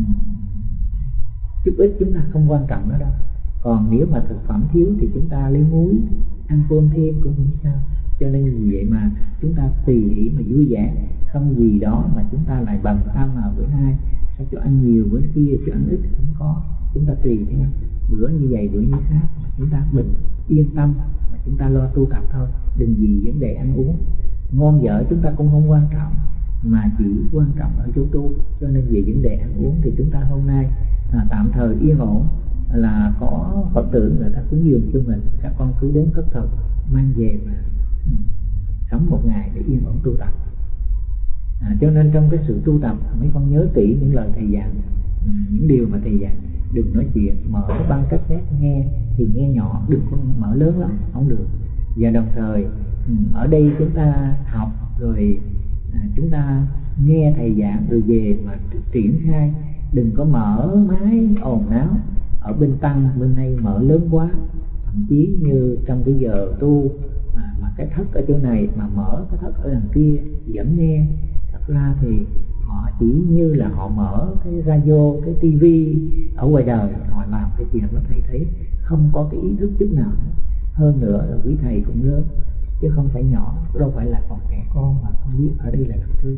chút ít chúng ta không quan trọng nữa đâu. Còn nếu mà thực phẩm thiếu thì chúng ta lấy muối ăn cơm thêm cũng không sao. Cho nên vì vậy mà chúng ta tùy hỷ mà vui vẻ, không gì đó mà chúng ta lại bần tâm bữa nay sao cho ăn nhiều, bữa kia cho ăn ít, không có. Chúng ta tùy theo, bữa như vậy bữa như khác, mà chúng ta bình yên tâm mà chúng ta lo tu tập thôi. Đừng vì vấn đề ăn uống ngon dở chúng ta cũng không quan trọng, mà chỉ quan trọng ở chỗ tu. Cho nên về vấn đề ăn uống thì chúng ta hôm nay tạm thời yên ổn, là có Phật tử người ta cúng dường cho mình, các con cứ đến cất thực mang về mà sống một ngày để yên ổn tu tập. Cho nên trong cái sự tu tập mấy con nhớ kỹ những lời thầy dặn, những điều mà thầy dặn. Đừng nói chuyện, mở cái băng cassette nghe thì nghe nhỏ, đừng có mở lớn lắm, không được. Và đồng thời ở đây chúng ta học rồi chúng ta nghe thầy giảng rồi về mà triển khai, đừng có mở máy ồn náo. Ở bên tăng bên đây mở lớn quá, thậm chí như trong cái giờ tu mà cái thất ở chỗ này mà mở cái thất ở đằng kia vẫn nghe. Thật ra thì họ chỉ như là họ mở cái radio, cái tivi ở ngoài đời, họ làm cái chuyện đó thầy thấy không có cái ý thức chút nào nữa. Hơn nữa là quý thầy cũng lớn chứ không phải nhỏ, đâu phải là còn trẻ con mà không biết ở đây là độc cư.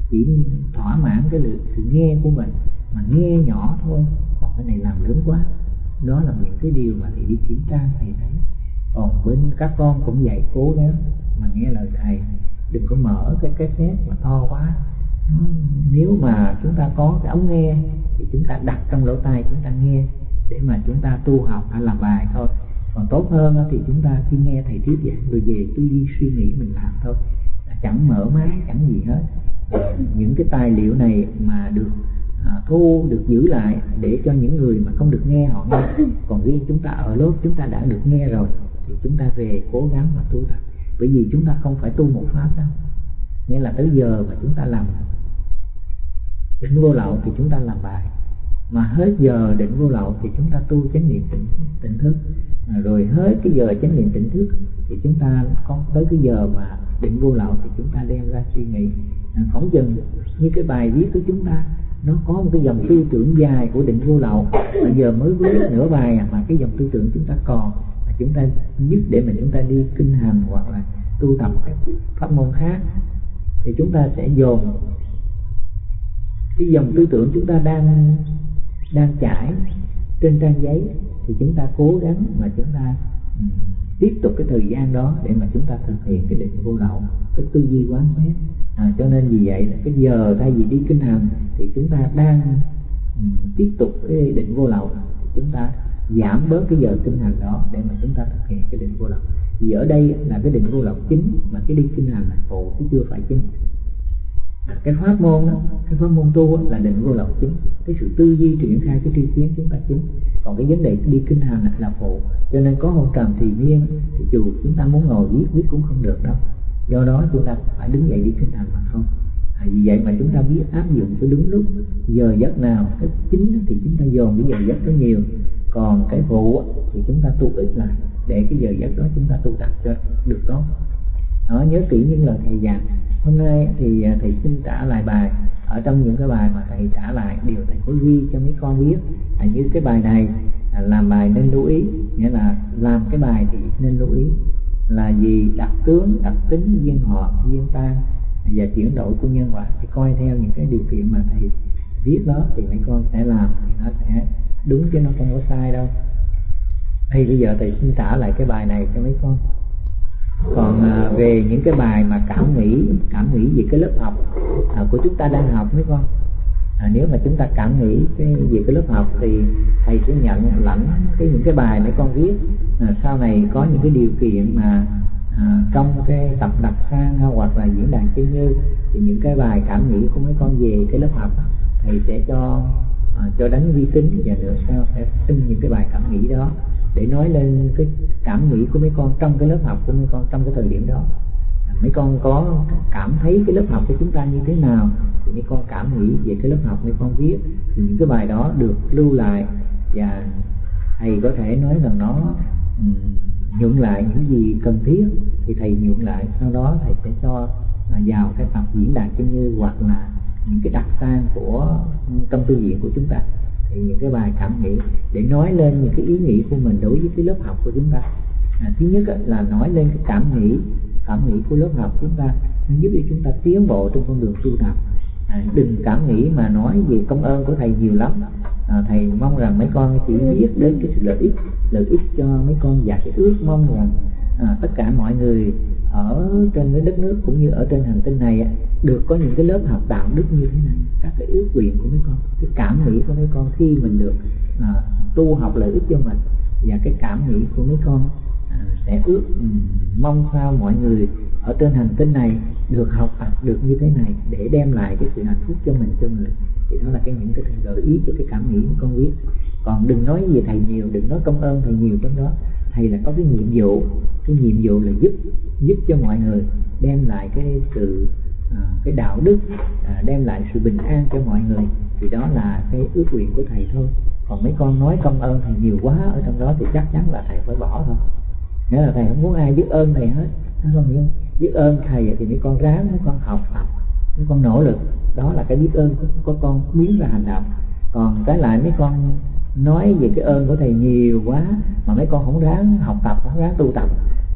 chỉ thỏa mãn cái sự nghe của mình, mà nghe nhỏ thôi, còn cái này làm lớn quá. Đó là những cái điều mà thầy đi kiểm tra thầy thấy. Còn bên các con cũng vậy, cố gắng mà nghe lời thầy, đừng có mở cái cassette mà to quá. Nếu mà chúng ta có cái ống nghe thì chúng ta đặt trong lỗ tai chúng ta nghe để mà chúng ta tu học hay làm bài thôi. Còn tốt hơn thì chúng ta khi nghe thầy thuyết giảng rồi về tư duy suy nghĩ mình làm thôi, chẳng mở máy chẳng gì hết. Những cái tài liệu này mà được thu, được giữ lại để cho những người mà không được nghe họ nghe. Còn riêng chúng ta ở lớp chúng ta đã được nghe rồi thì chúng ta về cố gắng mà tu tập. Bởi vì chúng ta không phải tu một pháp đâu, nghĩa là tới giờ mà chúng ta làm định vô lậu thì chúng ta làm bài, mà hết giờ định vô lậu thì chúng ta tu chánh niệm tỉnh thức, rồi hết cái giờ chánh niệm tỉnh thức thì chúng ta có tới cái giờ mà định vô lậu thì chúng ta đem ra suy nghĩ. Phỏng chừng như cái bài viết của chúng ta nó có một cái dòng tư tưởng dài của định vô lậu, bây giờ mới viết nửa bài mà cái dòng tư tưởng chúng ta còn, mà chúng ta dứt để mà chúng ta đi kinh hành hoặc là tu tập các pháp môn khác, thì chúng ta sẽ dồn cái dòng tư tưởng chúng ta đang trải trên trang giấy, thì chúng ta cố gắng mà chúng ta tiếp tục cái thời gian đó để mà chúng ta thực hiện cái định vô lậu, cái tư duy quán xét. Cho nên vì vậy là cái giờ thay vì đi kinh hành thì chúng ta đang tiếp tục cái định vô lậu, thì chúng ta giảm bớt cái giờ kinh hành đó để mà chúng ta thực hiện cái định vô lậu. Vì ở đây là cái định vô lậu chính, mà cái đi kinh hành là phụ chứ chưa phải chính. Cái pháp môn đó, cái pháp môn tu đó, là định vô lậu chính, cái sự tư duy triển khai cái tri kiến chúng ta chính, còn cái vấn đề đi kinh hành là phụ. Cho nên có hôn trầm thì miên thì dù chúng ta muốn ngồi viết cũng không được đâu, do đó chúng ta phải đứng dậy đi kinh hành mà không. Vì vậy mà chúng ta biết áp dụng cho đúng lúc, giờ giấc nào cái chính thì chúng ta dồn cái giờ giấc đó nhiều, còn cái phụ thì chúng ta tu ít lại để cái giờ giấc đó chúng ta tu tập cho được tốt. Đó, nhớ kỹ những lời thầy dặn. Hôm nay thì thầy xin trả lại bài. Ở trong những cái bài mà thầy trả lại điều thầy có ghi cho mấy con biết. Như cái bài này làm bài nên lưu ý, nghĩa là làm cái bài thì nên lưu ý là gì: đặc tướng, đặc tính, duyên họ, duyên tan và chuyển đổi của nhân quả. Thì coi theo những cái điều kiện mà thầy viết đó thì mấy con sẽ làm thì nó sẽ đúng chứ nó không có sai đâu. Đây bây giờ thầy xin trả lại cái bài này cho mấy con. Còn về những cái bài mà cảm nghĩ về cái lớp học của chúng ta đang học mấy con, nếu mà chúng ta cảm nghĩ về cái lớp học thì thầy sẽ nhận lãnh những cái bài mấy con viết. Sau này có những cái điều kiện mà trong cái tập đặc sang hoặc là diễn đàn chân như thì những cái bài cảm nghĩ của mấy con về cái lớp học thầy sẽ cho đánh vi tính, và nữa sau sẽ in những cái bài cảm nghĩ đó để nói lên cái cảm nghĩ của mấy con trong cái lớp học của mấy con trong cái thời điểm đó. Mấy con có cảm thấy cái lớp học của chúng ta như thế nào thì mấy con cảm nghĩ về cái lớp học mấy con viết, thì những cái bài đó được lưu lại và thầy có thể nói rằng nó nhuận lại những gì cần thiết thì thầy nhuận lại, sau đó thầy sẽ cho vào cái tập diễn đàn chân như hoặc là những cái đặc sang của trong tu viện của chúng ta. Thì những cái bài cảm nghĩ để nói lên những cái ý nghĩ của mình đối với cái lớp học của chúng ta. Thứ nhất là nói lên cái cảm nghĩ của lớp học chúng ta, nó giúp cho chúng ta tiến bộ trên con đường tu tập. Đừng cảm nghĩ mà nói về công ơn của thầy nhiều lắm. Thầy mong rằng mấy con chỉ biết đến cái sự lợi ích cho mấy con, và cái ước mong rằng tất cả mọi người ở trên cái đất nước cũng như ở trên hành tinh này được có những cái lớp học đạo đức như thế này. Các cái ước nguyện của mấy con, cái cảm nghĩ của mấy con khi mình được tu học lợi ích cho mình, và cái cảm nghĩ của mấy con sẽ mong sao mọi người ở trên hành tinh này được học tập được như thế này để đem lại cái sự hạnh phúc cho mình, cho người. Thì đó là những cái gợi ý cho cái cảm nghĩ mấy con viết. Còn đừng nói về thầy nhiều, đừng nói công ơn thầy nhiều trong đó. Thầy là có cái nhiệm vụ là giúp cho mọi người, đem lại cái sự cái đạo đức, đem lại sự bình an cho mọi người. Thì đó là cái ước nguyện của thầy thôi. Còn mấy con nói công ơn thầy nhiều quá ở trong đó thì chắc chắn là thầy phải bỏ thôi. Nghĩa là thầy không muốn ai biết ơn thầy hết. Biết ơn thầy thì mấy con ráng, mấy con học tập, mấy con nỗ lực, đó là cái biết ơn của con biến ra hành động. Còn cái lại mấy con nói về cái ơn của thầy nhiều quá mà mấy con không ráng học tập, không ráng tu tập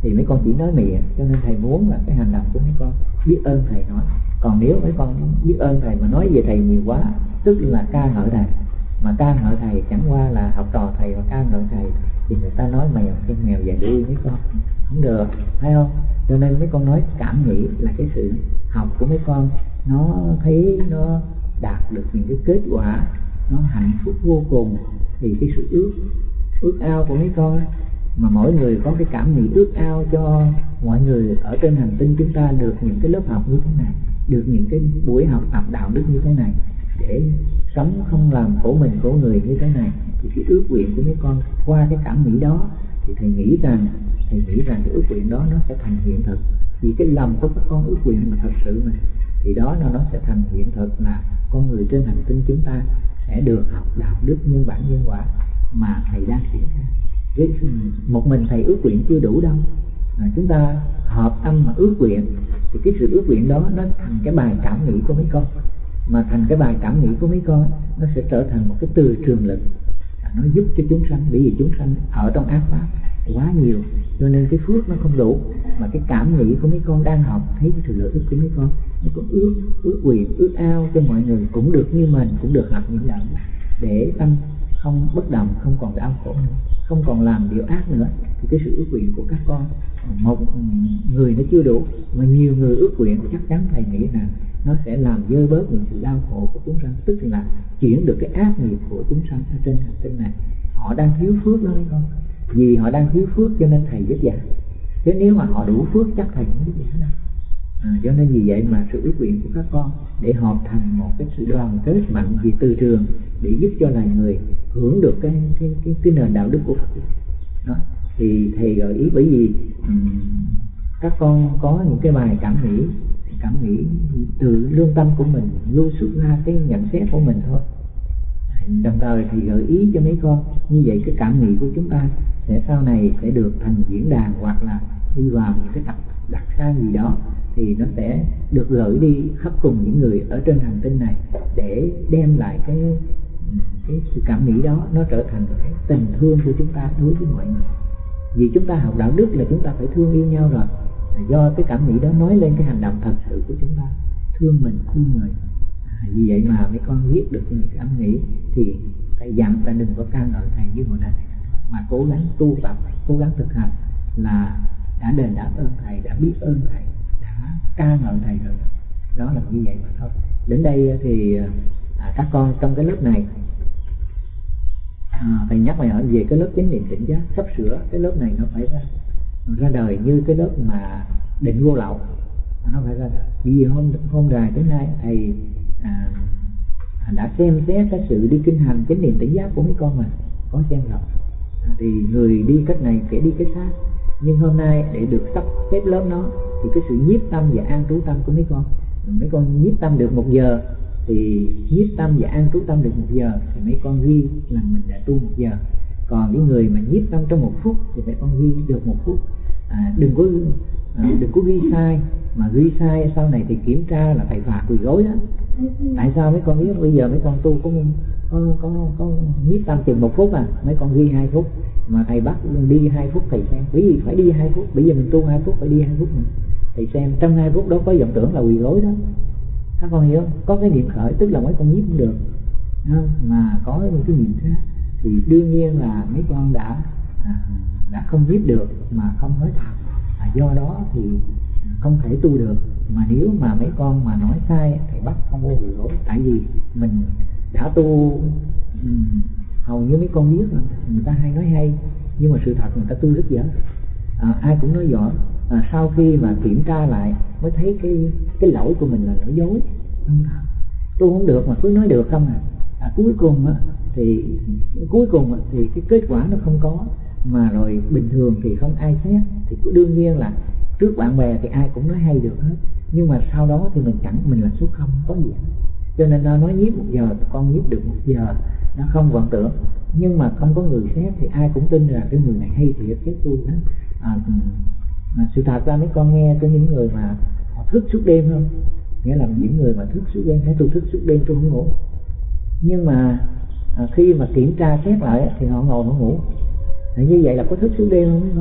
thì mấy con chỉ nói miệng, cho nên thầy muốn là cái hành động của mấy con biết ơn thầy nói. Còn nếu mấy con biết ơn thầy mà nói về thầy nhiều quá, tức là ca ngợi thầy, mà ca ngợi thầy chẳng qua là học trò thầy mà ca ngợi thầy thì người ta nói mèo cái mèo dài đuôi mấy con không được, phải không? Cho nên mấy con nói cảm nghĩ là cái sự học của mấy con nó thấy nó đạt được những cái kết quả nó hạnh phúc vô cùng, thì cái sự ước ao của mấy con mà mỗi người có cái cảm nghĩ ước ao cho mọi người ở trên hành tinh chúng ta được những cái lớp học như thế này, được những cái buổi học tập đạo đức như thế này, để sống không làm khổ mình khổ người như thế này. Thì cái ước nguyện của mấy con qua cái cảm nghĩ đó thì thầy nghĩ rằng cái ước nguyện đó nó sẽ thành hiện thực. Vì cái lòng của các con ước nguyện mà thật sự mình thì đó nó sẽ thành hiện thực, là con người trên hành tinh chúng ta sẽ được học đạo đức nhân bản nhân quả mà thầy đang triển khai. Một mình thầy ước nguyện chưa đủ đâu, chúng ta hợp tâm mà ước nguyện thì cái sự ước nguyện đó nó thành cái bài cảm nghĩ của mấy con, mà thành cái bài cảm nghĩ của mấy con nó sẽ trở thành một cái từ trường lực, nó giúp cho chúng sanh. Bởi vì chúng sanh ở trong ác pháp quá nhiều, cho nên cái phước nó không đủ, mà cái cảm nghĩ của mấy con đang học thấy cái sự lợi ích của mấy con ước nguyện ước ao cho mọi người cũng được như mình, cũng được học những đạo để tâm không bất động, không còn đau khổ nữa, không còn làm điều ác nữa. Thì cái sự ước nguyện của các con một người nó chưa đủ, mà nhiều người ước nguyện chắc chắn thầy nghĩ rằng nó sẽ làm vơi bớt những sự đau khổ của chúng sanh, tức là chuyển được cái ác nghiệp của chúng sanh ở trên hành tinh này. Họ đang thiếu phước đó mấy con, vì họ đang thiếu phước cho nên thầy vất vả, chứ nếu mà họ đủ phước chắc thầy không vất vả đâu. Cho nên vì vậy mà sự ước nguyện của các con để hợp thành một cái sự đoàn kết mạnh về từ trường để giúp cho loài người hưởng được cái nền đạo đức của Phật đó. Thì thầy gợi ý, bởi vì các con có những cái bài cảm nghĩ từ lương tâm của mình lưu xuất ra cái nhận xét của mình thôi. Đồng thời thì gợi ý cho mấy con như vậy cái cảm nghĩ của chúng ta sẽ sau này sẽ được thành diễn đàn, hoặc là đi vào những cái tập đặc sang gì đó, thì nó sẽ được gửi đi khắp cùng những người ở trên hành tinh này để đem lại cái sự cảm nghĩ đó nó trở thành cái tình thương của chúng ta đối với mọi người. Vì chúng ta học đạo đức là chúng ta phải thương yêu nhau rồi, do cái cảm nghĩ đó nói lên cái hành động thật sự của chúng ta thương mình thương người. Vì vậy mà mấy con viết được những cảm nghĩ thì thầy dặn là đừng có ca ngợi thầy như hồi nãy thầy đã nói, mà cố gắng tu tập, cố gắng thực hành là đã đền đáp ơn thầy, đã biết ơn thầy, đã ca ngợi thầy rồi. Đó là như vậy mà thôi. Đến đây thì các con trong cái lớp này thầy nhắc mày hỏi về cái lớp chánh niệm tỉnh giác sắp sửa, cái lớp này nó phải ra đời như cái lớp mà định vô lậu, nó phải ra đời. Vì hôm đài tới nay thầy đã xem xét cái sự đi kinh hành chánh niệm tỉnh giác của mấy con mà có xem rồi, thì người đi cách này kẻ đi cách khác, nhưng hôm nay để được sắp xếp lớp nó thì cái sự nhiếp tâm và an trú tâm của mấy con nhiếp tâm được 1 giờ thì nhiếp tâm và an trú tâm được 1 giờ thì mấy con ghi là mình đã tu 1 giờ. Còn cái người mà nhiếp tâm trong 1 phút thì mấy con ghi được 1 phút. Đừng có ghi sai, mà ghi sai sau này thì kiểm tra là thầy phạt quỳ gối đó. Tại sao mấy con biết bây giờ mấy con tu có nhiếp tâm chừng 1 phút mấy con ghi 2 phút, mà thầy bắt đi 2 phút thầy xem, bởi vì phải đi 2 phút, bây giờ mình tu 2 phút phải đi 2 phút mà. Thầy xem trong 2 phút đó có vọng tưởng là quỳ gối đó, các con hiểu không? Có cái niệm khởi tức là mấy con nhiếp cũng được, mà có những cái niệm khác thì đương nhiên là mấy con đã không nhiếp được mà không nói thật, do đó thì không thể tu được. Mà nếu mà mấy con mà nói sai thì bắt không vô quỳ gối, tại vì mình đã tu hầu như mấy con biết rồi, người ta hay nói hay nhưng mà sự thật người ta tu rất dở. Ai cũng nói giỏi, sau khi mà kiểm tra lại mới thấy cái lỗi của mình là nói dối, không thật. Tu không được mà cứ nói được không cuối cùng thì cái kết quả nó không có, mà rồi bình thường thì không ai xét, thì đương nhiên là trước bạn bè thì ai cũng nói hay được hết, nhưng mà sau đó thì mình là số không có gì hết. Cho nên nó nói nhiếp 1 giờ con nhiếp được 1 giờ, nó không vọng tưởng, nhưng mà không có người xét thì ai cũng tin rằng cái người này hay thiệt chứ tôi hết. Sự thật ra mấy con nghe có những người mà họ thức suốt đêm không, nghĩa là những người mà thức suốt đêm, nói tôi thức suốt đêm tôi không ngủ, nhưng mà khi mà kiểm tra xét lại thì họ ngồi họ ngủ. Thì như vậy là có thức suốt đêm không mấy con?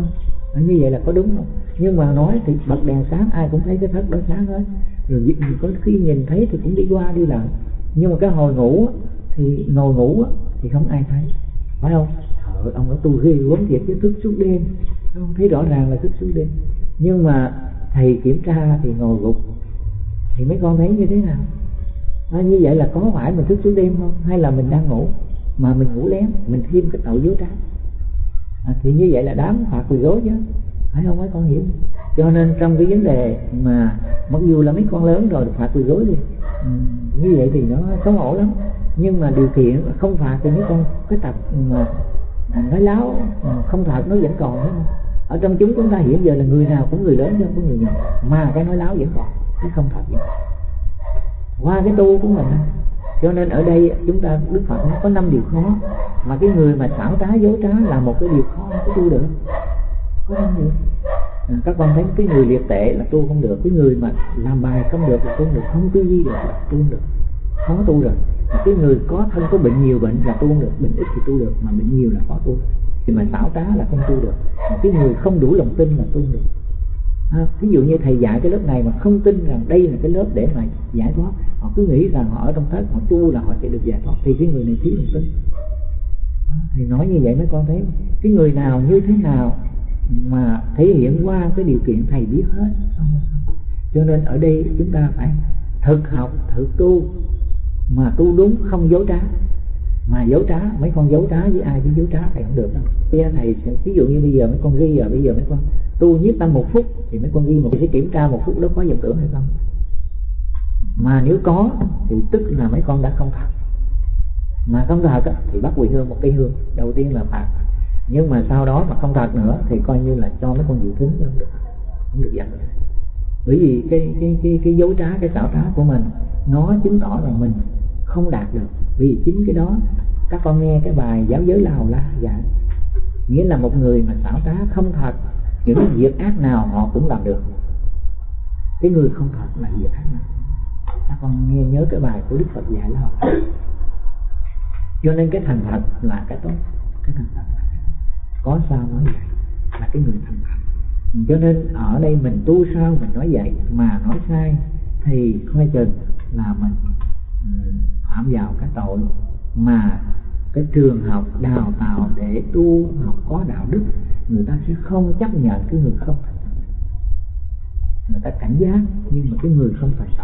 Như vậy là có đúng không? Nhưng mà nói thì bật đèn sáng ai cũng thấy cái thất đó sáng hết, rồi có khi nhìn thấy thì cũng đi qua đi lại, nhưng mà cái hồi ngủ thì ngồi ngủ thì không ai thấy, phải không? Trời, ông nói tôi ghê gớm thiệt chứ, thức suốt đêm, không thấy rõ ràng là thức suốt đêm. Nhưng mà thầy kiểm tra thì ngồi gục, thì mấy con thấy như thế nào? Như vậy là có phải mình thức suốt đêm không, hay là mình đang ngủ mà mình ngủ lén, mình thêm cái tội dối trá? Thì như vậy là đáng phạt quỳ gối chứ, phải không mấy con hiểu? Cho nên trong cái vấn đề mà mặc dù là mấy con lớn rồi phạt quỳ gối đi, như vậy thì nó xấu hổ lắm, nhưng mà điều kiện không phạt thì mấy con cái tập mà nói láo không phạt nó vẫn còn, đúng không? Ở trong chúng ta hiện giờ là người nào cũng người lớn chứ không có người nhỏ, mà cái nói láo vẫn còn, cái không phạt vẫn còn qua cái tu của mình. Cho nên ở đây chúng ta Đức Phật nó có 5 điều khó, mà cái người mà xảo trá dối trá là một cái điều khó không có tu được, có 5 điều. Các con thấy cái người liệt tệ là tu không được, cái người mà làm bài không được là tu không được, không tư duy được là tu không được, khó tu rồi. Cái người có thân có bệnh nhiều bệnh là tu không được, bệnh ít thì tu được, mà bệnh nhiều là khó tu. Thì mà xảo trá là không tu được. Mà cái người không đủ lòng tin là tu không được. Ví dụ như thầy dạy cái lớp này mà không tin rằng đây là cái lớp để mà giải thoát, họ cứ nghĩ rằng họ ở trong thất họ tu là họ sẽ được giải thoát, thì cái người này thiếu lòng tin. Thầy nói như vậy mấy con thấy cái người nào như thế nào mà thể hiện qua cái điều kiện thầy biết hết. Cho nên ở đây chúng ta phải thực học, thực tu, mà tu đúng, không dối trá. Mà dối trá, mấy con dối trá với ai chứ dối trá thầy không được đâu. Thầy ví dụ như bây giờ mấy con ghi rồi, bây giờ mấy con tu nhiếp tâm 1 phút thì mấy con ghi một cái kiểm tra 1 phút đó có vọng tưởng hay không. Mà nếu có thì tức là mấy con đã không thật. Mà không thật thì bắt quỳ hương một cây hương, đầu tiên là phạt. Nhưng mà sau đó mà không thật nữa thì coi như là cho mấy con dự tính chứ không được dặn. Bởi vì cái dối trá, cái xảo trá của mình nó chứng tỏ rằng mình không đạt được. Vì chính cái đó các con nghe cái bài giáo giới La Hầu La dạy, nghĩa là một người mà xảo trá không thật, những việc ác nào họ cũng làm được. Cái người không thật là việc ác nào. Các con nghe nhớ cái bài của Đức Phật dạy La Hầu La. Cho nên cái thành thật là cái tốt, cái thành thật là cái tốt. Có sao nói vậy là cái người thành thật. Cho nên ở đây mình tu sao mình nói vậy, mà nói sai thì coi chừng là mình phạm vào cái tội mà cái trường học đào tạo để tu học có đạo đức, người ta sẽ không chấp nhận cái người không thành thật. Người ta cảnh giác, nhưng mà cái người không thành thật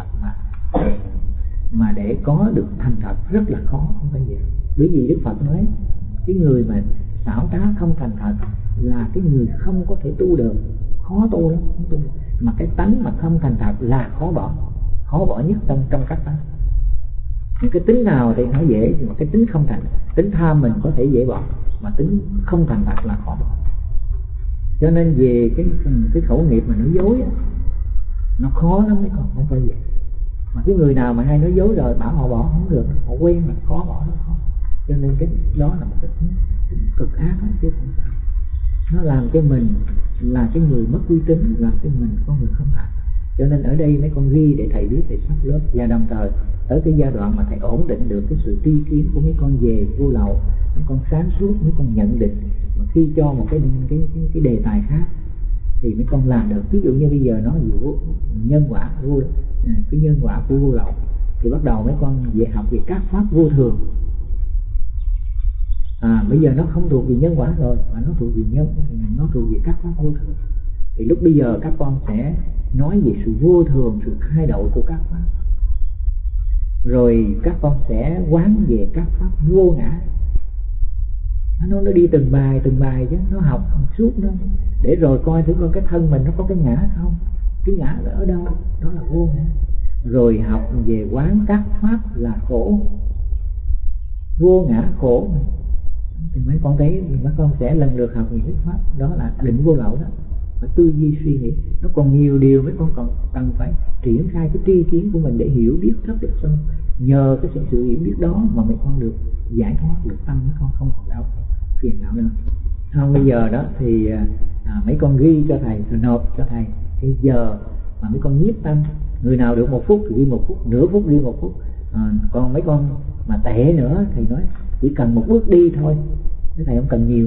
mà để có được thành thật rất là khó, không phải vậy. Bởi vì Đức Phật nói cái người mà xảo trá không thành thật là cái người không có thể tu được, khó tu lắm, không tu được. Mà cái tánh mà không thành thật là khó bỏ nhất trong các tánh. Những cái tính nào thì nó dễ, nhưng mà cái tính không thành, tính tham mình có thể dễ bỏ, mà tính không thành thật là khó bỏ. Cho nên về cái khẩu nghiệp mà nói dối á, nó khó lắm mấy con, không phải vậy. Mà cái người nào mà hay nói dối rồi bảo họ bỏ không được, họ quen là khó bỏ nó không. Cho nên cái đó là một cái tính cực ác đó, chứ không sao. Nó làm cho mình là cái người mất uy tín, làm cho mình con người không thật. Cho nên ở đây mấy con ghi để thầy biết, thầy sắp lớp, và đồng thời tới cái giai đoạn mà thầy ổn định được cái sự tri kiến của mấy con về vô lậu, mấy con sáng suốt, mấy con nhận định, mà khi cho một cái đề tài khác thì mấy con làm được. Ví dụ như bây giờ nói về nhân quả vô, cái nhân quả của vô lậu, thì bắt đầu mấy con về học về các pháp vô thường. Bây giờ nó không thuộc về nhân quả rồi, mà nó thuộc về nó thuộc về các pháp vô thường. Thì lúc bây giờ các con sẽ nói về sự vô thường, sự thay đổi của các pháp. Rồi các con sẽ quán về các pháp vô ngã. Nó đi từng bài chứ, nó học suốt nó để rồi coi thử coi cái thân mình nó có cái ngã không, cái ngã ở đâu, đó là vô ngã. Rồi học về quán các pháp là khổ, vô ngã khổ. Thì mấy con thấy mấy con sẽ lần lượt học những cái pháp đó là định vô lậu đó, và tư duy suy nghĩ. Nó còn nhiều điều mấy con còn cần phải triển khai cái tri kiến của mình để hiểu biết rất là sâu. Nhờ cái sự hiểu biết đó mà mấy con được giải thoát, được tâm, mấy con không còn đau phiền não nữa. Bây giờ đó thì mấy con ghi cho thầy, rồi nộp cho thầy cái giờ mà mấy con nhiếp tâm. Người nào được 1 phút thì ghi 1 phút, nửa phút ghi 1 phút. Còn mấy con mà tệ nữa thì nói chỉ cần 1 bước đi thôi, cái thầy không cần nhiều.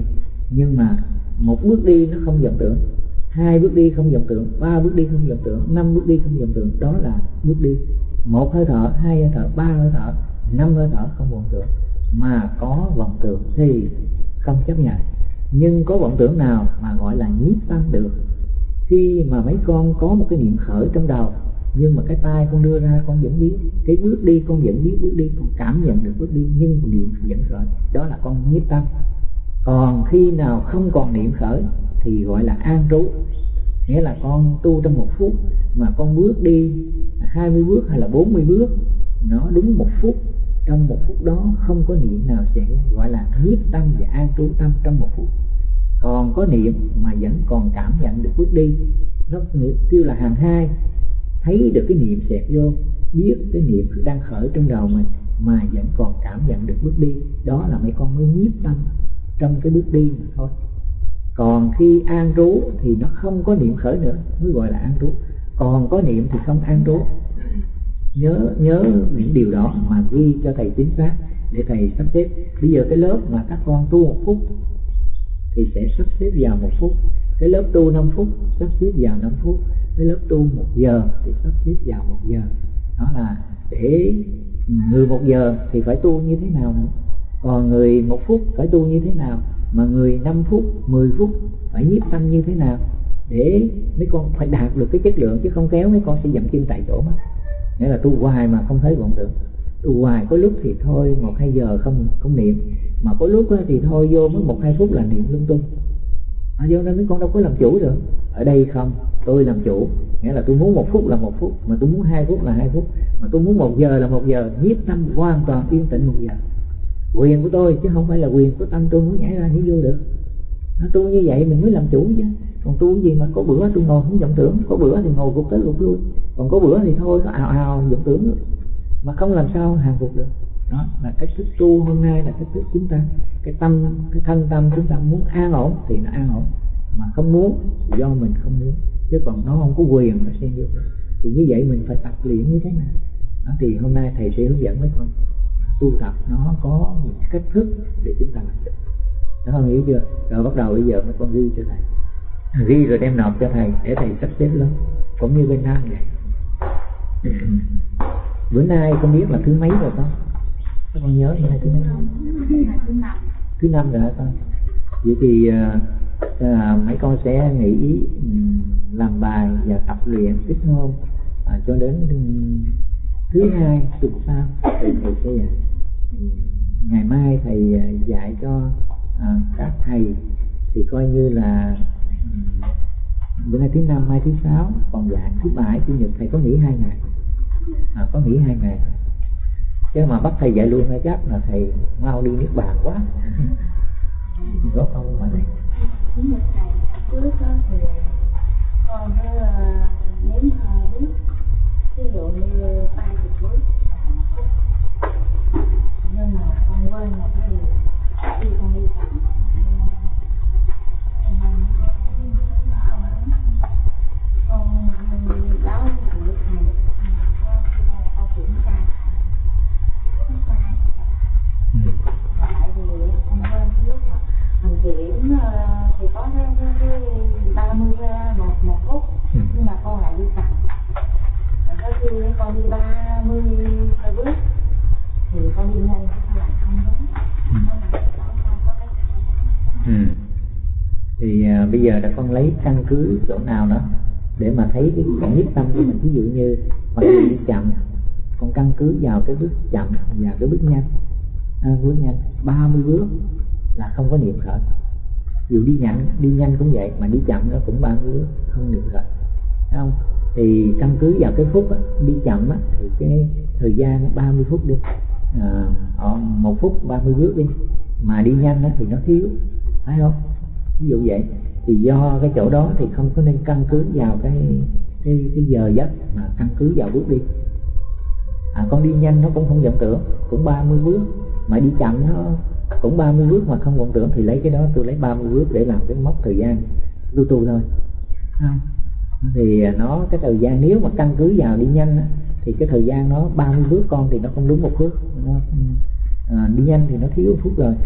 Nhưng mà một bước đi nó không vọng tưởng, 2 bước đi không vọng tưởng, 3 bước đi không vọng tưởng, 5 bước đi không vọng tưởng. Đó là bước đi. 1 hơi thở, 2 hơi thở, 3 hơi thở, 5 hơi thở không vọng tưởng. Mà có vọng tưởng thì không chấp nhận. Nhưng có vọng tưởng nào mà gọi là nhiếp tâm được? Khi mà mấy con có một cái niệm khởi trong đầu, nhưng mà cái tay con đưa ra con vẫn biết, cái bước đi con vẫn biết bước đi, con cảm nhận được bước đi, nhưng niệm vẫn khởi, đó là con nhiếp tâm. Còn khi nào không còn niệm khởi thì gọi là an trú. Nghĩa là con tu trong 1 phút mà con bước đi 20 bước hay là 40 bước, nó đúng 1 phút, trong 1 phút đó không có niệm nào xảy ra, gọi là nhiếp tâm và an trú tâm trong 1 phút. Còn có niệm mà vẫn còn cảm nhận được bước đi, nó kêu là hàng 2, thấy được cái niệm xẹt vô, biết cái niệm đang khởi trong đầu mình mà vẫn còn cảm nhận được bước đi, đó là mấy con mới nhiếp tâm trong cái bước đi mà thôi. Còn khi an trú thì nó không có niệm khởi nữa mới gọi là an trú, còn có niệm thì không an trú. Nhớ những điều đó mà ghi cho thầy chính xác để thầy sắp xếp. Bây giờ cái lớp mà các con tu 1 phút thì sẽ sắp xếp vào 1 phút, cái lớp tu 5 phút sắp xếp vào 5 phút, cái lớp tu 1 giờ thì sắp xếp vào 1 giờ. Đó là để người 1 giờ thì phải tu như thế nào nữa, còn người 1 phút phải tu như thế nào, mà người 5 phút, 10 phút phải nhiếp tâm như thế nào, để mấy con phải đạt được cái chất lượng, chứ không kéo mấy con sẽ dậm chân tại chỗ mất. Nghĩa là tu hoài mà không thấy vọng tưởng, tu hoài có lúc thì thôi 1-2 giờ không niệm, mà có lúc thì thôi vô mới 1-2 phút là niệm lung tung. Do nên mấy con đâu có làm chủ được. Ở đây không, tôi làm chủ, nghĩa là tôi muốn 1 phút là 1 phút, mà tôi muốn 2 phút là 2 phút, mà tôi muốn 1 giờ là 1 giờ, nhiếp tâm hoàn toàn yên tĩnh 1 giờ. Quyền của tôi chứ không phải là quyền của tâm tôi muốn nhảy ra nhảy vô được. Nó tu như vậy mình mới làm chủ chứ. Còn tu gì mà có bữa tôi ngồi không vọng tưởng, có bữa thì ngồi gục tới gục lui, còn có bữa thì thôi nó ào ào vọng tưởng mà không làm sao hàng phục được. Đó là cách thức tu hôm nay, là cách thức chúng ta, cái thân tâm chúng ta muốn an ổn thì nó an ổn, mà không muốn thì do mình không muốn, chứ còn nó không có quyền nó xen vô. Thì như vậy mình phải tập luyện như thế nào đó, thì hôm nay thầy sẽ hướng dẫn mấy con tu tập nó có những cách thức để chúng ta làm được. Đó, con hiểu chưa? Rồi bắt đầu bây giờ mấy con ghi cho thầy, ghi rồi đem nộp cho thầy để thầy sắp xếp lên, cũng như bên Nam vậy. Bữa nay không biết là thứ mấy rồi con? Các con nhớ bữa nay thứ mấy? Thứ 5 rồi hả con? Vậy thì mấy con sẽ nghỉ làm bài và tập luyện ít hôm cho đến thứ 2 tuần sau thì thầy sẽ dạy. Ngày mai thầy dạy cho các thầy thì coi như là bữa nay thứ 5, mai thứ 6, còn dạy thứ 7, chủ nhật thầy có nghỉ 2 ngày. Có nghỉ 2 ngày thôi. Chứ mà bắt thầy dạy luôn hay chắc là thầy mau đi Niết Bàn quá. Có không mà này. Chủ nhật thầy trước đó thì con cứ nếm 2 bước, ví dụ như 30 bước là 1 phút. Nhưng mà con quên một cái điều, khi con đi tập con báo với thầy có khi nào con kiểm tra nó sai. Tại vì con quên cái lúc mà mình kiểm thì có cái 30 một phút, nhưng mà con lại đi tập, rồi có khi con đi 30 bước thì con đi nhanh nó lại không đúng. Thì bây giờ là con lấy căn cứ chỗ nào đó để mà thấy cái con nhiếp tâm của mình. Ví dụ như mà con đi chậm, con căn cứ vào cái bước chậm và cái bước nhanh. Bước nhanh 30 bước là không có niệm khởi. Dù đi nhanh cũng vậy, mà đi chậm nó cũng 30 bước không niệm khởi, thấy không? Thì căn cứ vào cái phút á, đi chậm á, thì cái thời gian 30 phút đi, 1 phút 30 bước đi, mà đi nhanh á, thì nó thiếu, thấy không? Ví dụ vậy. Thì do cái chỗ đó thì không có nên căn cứ vào cái giờ giấc, mà căn cứ vào bước đi. Con đi nhanh nó cũng không vọng tưởng, cũng 30 bước, mà đi chậm nó cũng 30 bước mà không vọng tưởng, thì lấy cái đó tôi lấy 30 bước để làm cái mốc thời gian tu thôi. Thì nó cái thời gian nếu mà căn cứ vào đi nhanh á, thì cái thời gian nó 30 bước con thì nó không đúng 1 phút, nó đi nhanh thì nó thiếu 1 phút rồi.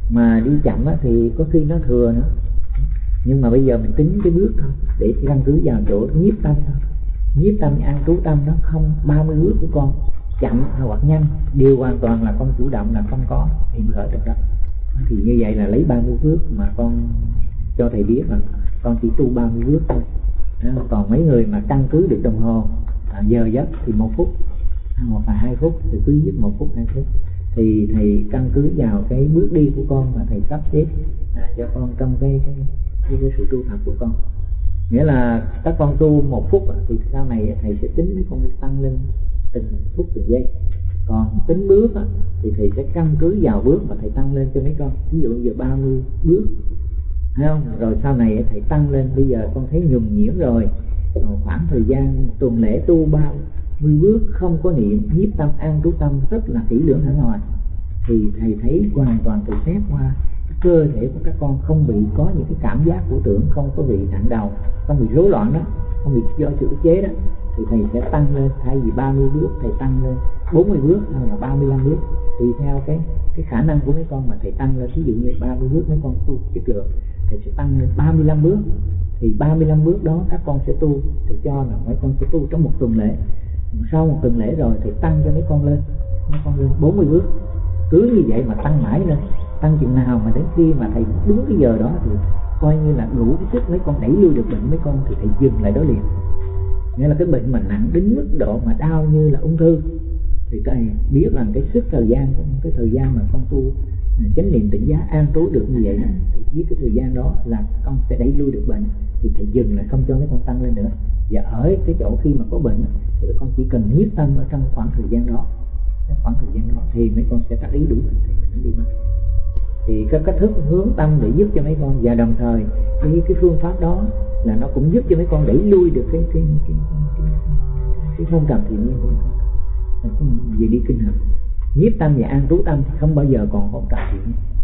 mà đi chậm á, thì có khi nó thừa nữa. Nhưng mà bây giờ mình tính cái bước thôi, để căn cứ vào chỗ nhiếp tâm thôi. Nhiếp tâm an trú tâm nó không 30 bước của con chậm hoặc nhanh đều hoàn toàn là con chủ động, là không có hiện khởi trong đó. Thì như vậy là lấy 30 bước mà con cho thầy biết là con chỉ tu 30 bước thôi. Còn mấy người mà căn cứ được đồng hồ giờ giấc thì 1 phút hoặc là 2 phút thì cứ viết 1 phút 2 phút. Thì thầy căn cứ vào cái bước đi của con mà thầy sắp xếp cho con trong cái sự tu tập của con. Nghĩa là các con tu 1 phút thì sau này thầy sẽ tính mấy con tăng lên từng phút từng giây. Còn tính bước thì thầy sẽ căn cứ vào bước mà thầy tăng lên cho mấy con. Ví dụ giờ 30 bước, thấy không? Rồi sau này thầy tăng lên, bây giờ con thấy nhuần nhuyễn rồi, khoảng thời gian tuần lễ tu 30 bước không có niệm, nhiếp tâm an trú tâm rất là kỹ lưỡng hẳn hoài, thì thầy thấy hoàn toàn thầy xét qua cơ thể của các con không bị có những cái cảm giác của tưởng, không có bị nặng đầu, không bị rối loạn đó, không bị do sự ức chế đó, thì thầy sẽ tăng lên. Thay vì 30 bước thầy tăng lên 40 bước hay là 35 bước, tùy theo cái khả năng của mấy con mà thầy tăng lên. Ví dụ như 30 bước mấy con tu chất lượng, thầy sẽ tăng lên 35 bước. Thì 35 bước đó các con sẽ tu, thầy cho là mấy con sẽ tu trong 1 tuần lễ. Sau 1 tuần lễ rồi thầy tăng cho mấy con lên 40 bước. Cứ như vậy mà tăng mãi lên, tăng chừng nào mà đến khi mà thầy đúng cái giờ đó thì coi như là đủ cái sức mấy con đẩy lui được bệnh mấy con, thì thầy dừng lại đó liền. Nghĩa là cái bệnh mà nặng đến mức độ mà đau như là ung thư thì các thầy biết rằng cái sức thời gian, cái thời gian mà con tu chánh niệm tỉnh giác an trú được như vậy đó, thì biết cái thời gian đó là con sẽ đẩy lui được bệnh, thì thầy dừng lại không cho mấy con tăng lên nữa. Và ở cái chỗ khi mà có bệnh thì con chỉ cần nhiếp tâm ở trong khoảng thời gian đó, thì mấy con sẽ tác ý đủ thì mình mới đi mất. Thì các cách thức hướng tâm để giúp cho mấy con, và đồng thời cái phương pháp đó là nó cũng giúp cho mấy con đẩy lui được cái phong trần thiện nhiên của mấy con. Về đi kinh hành nhiếp tâm và an trú tâm thì không bao giờ còn phong trần thiện nhiên.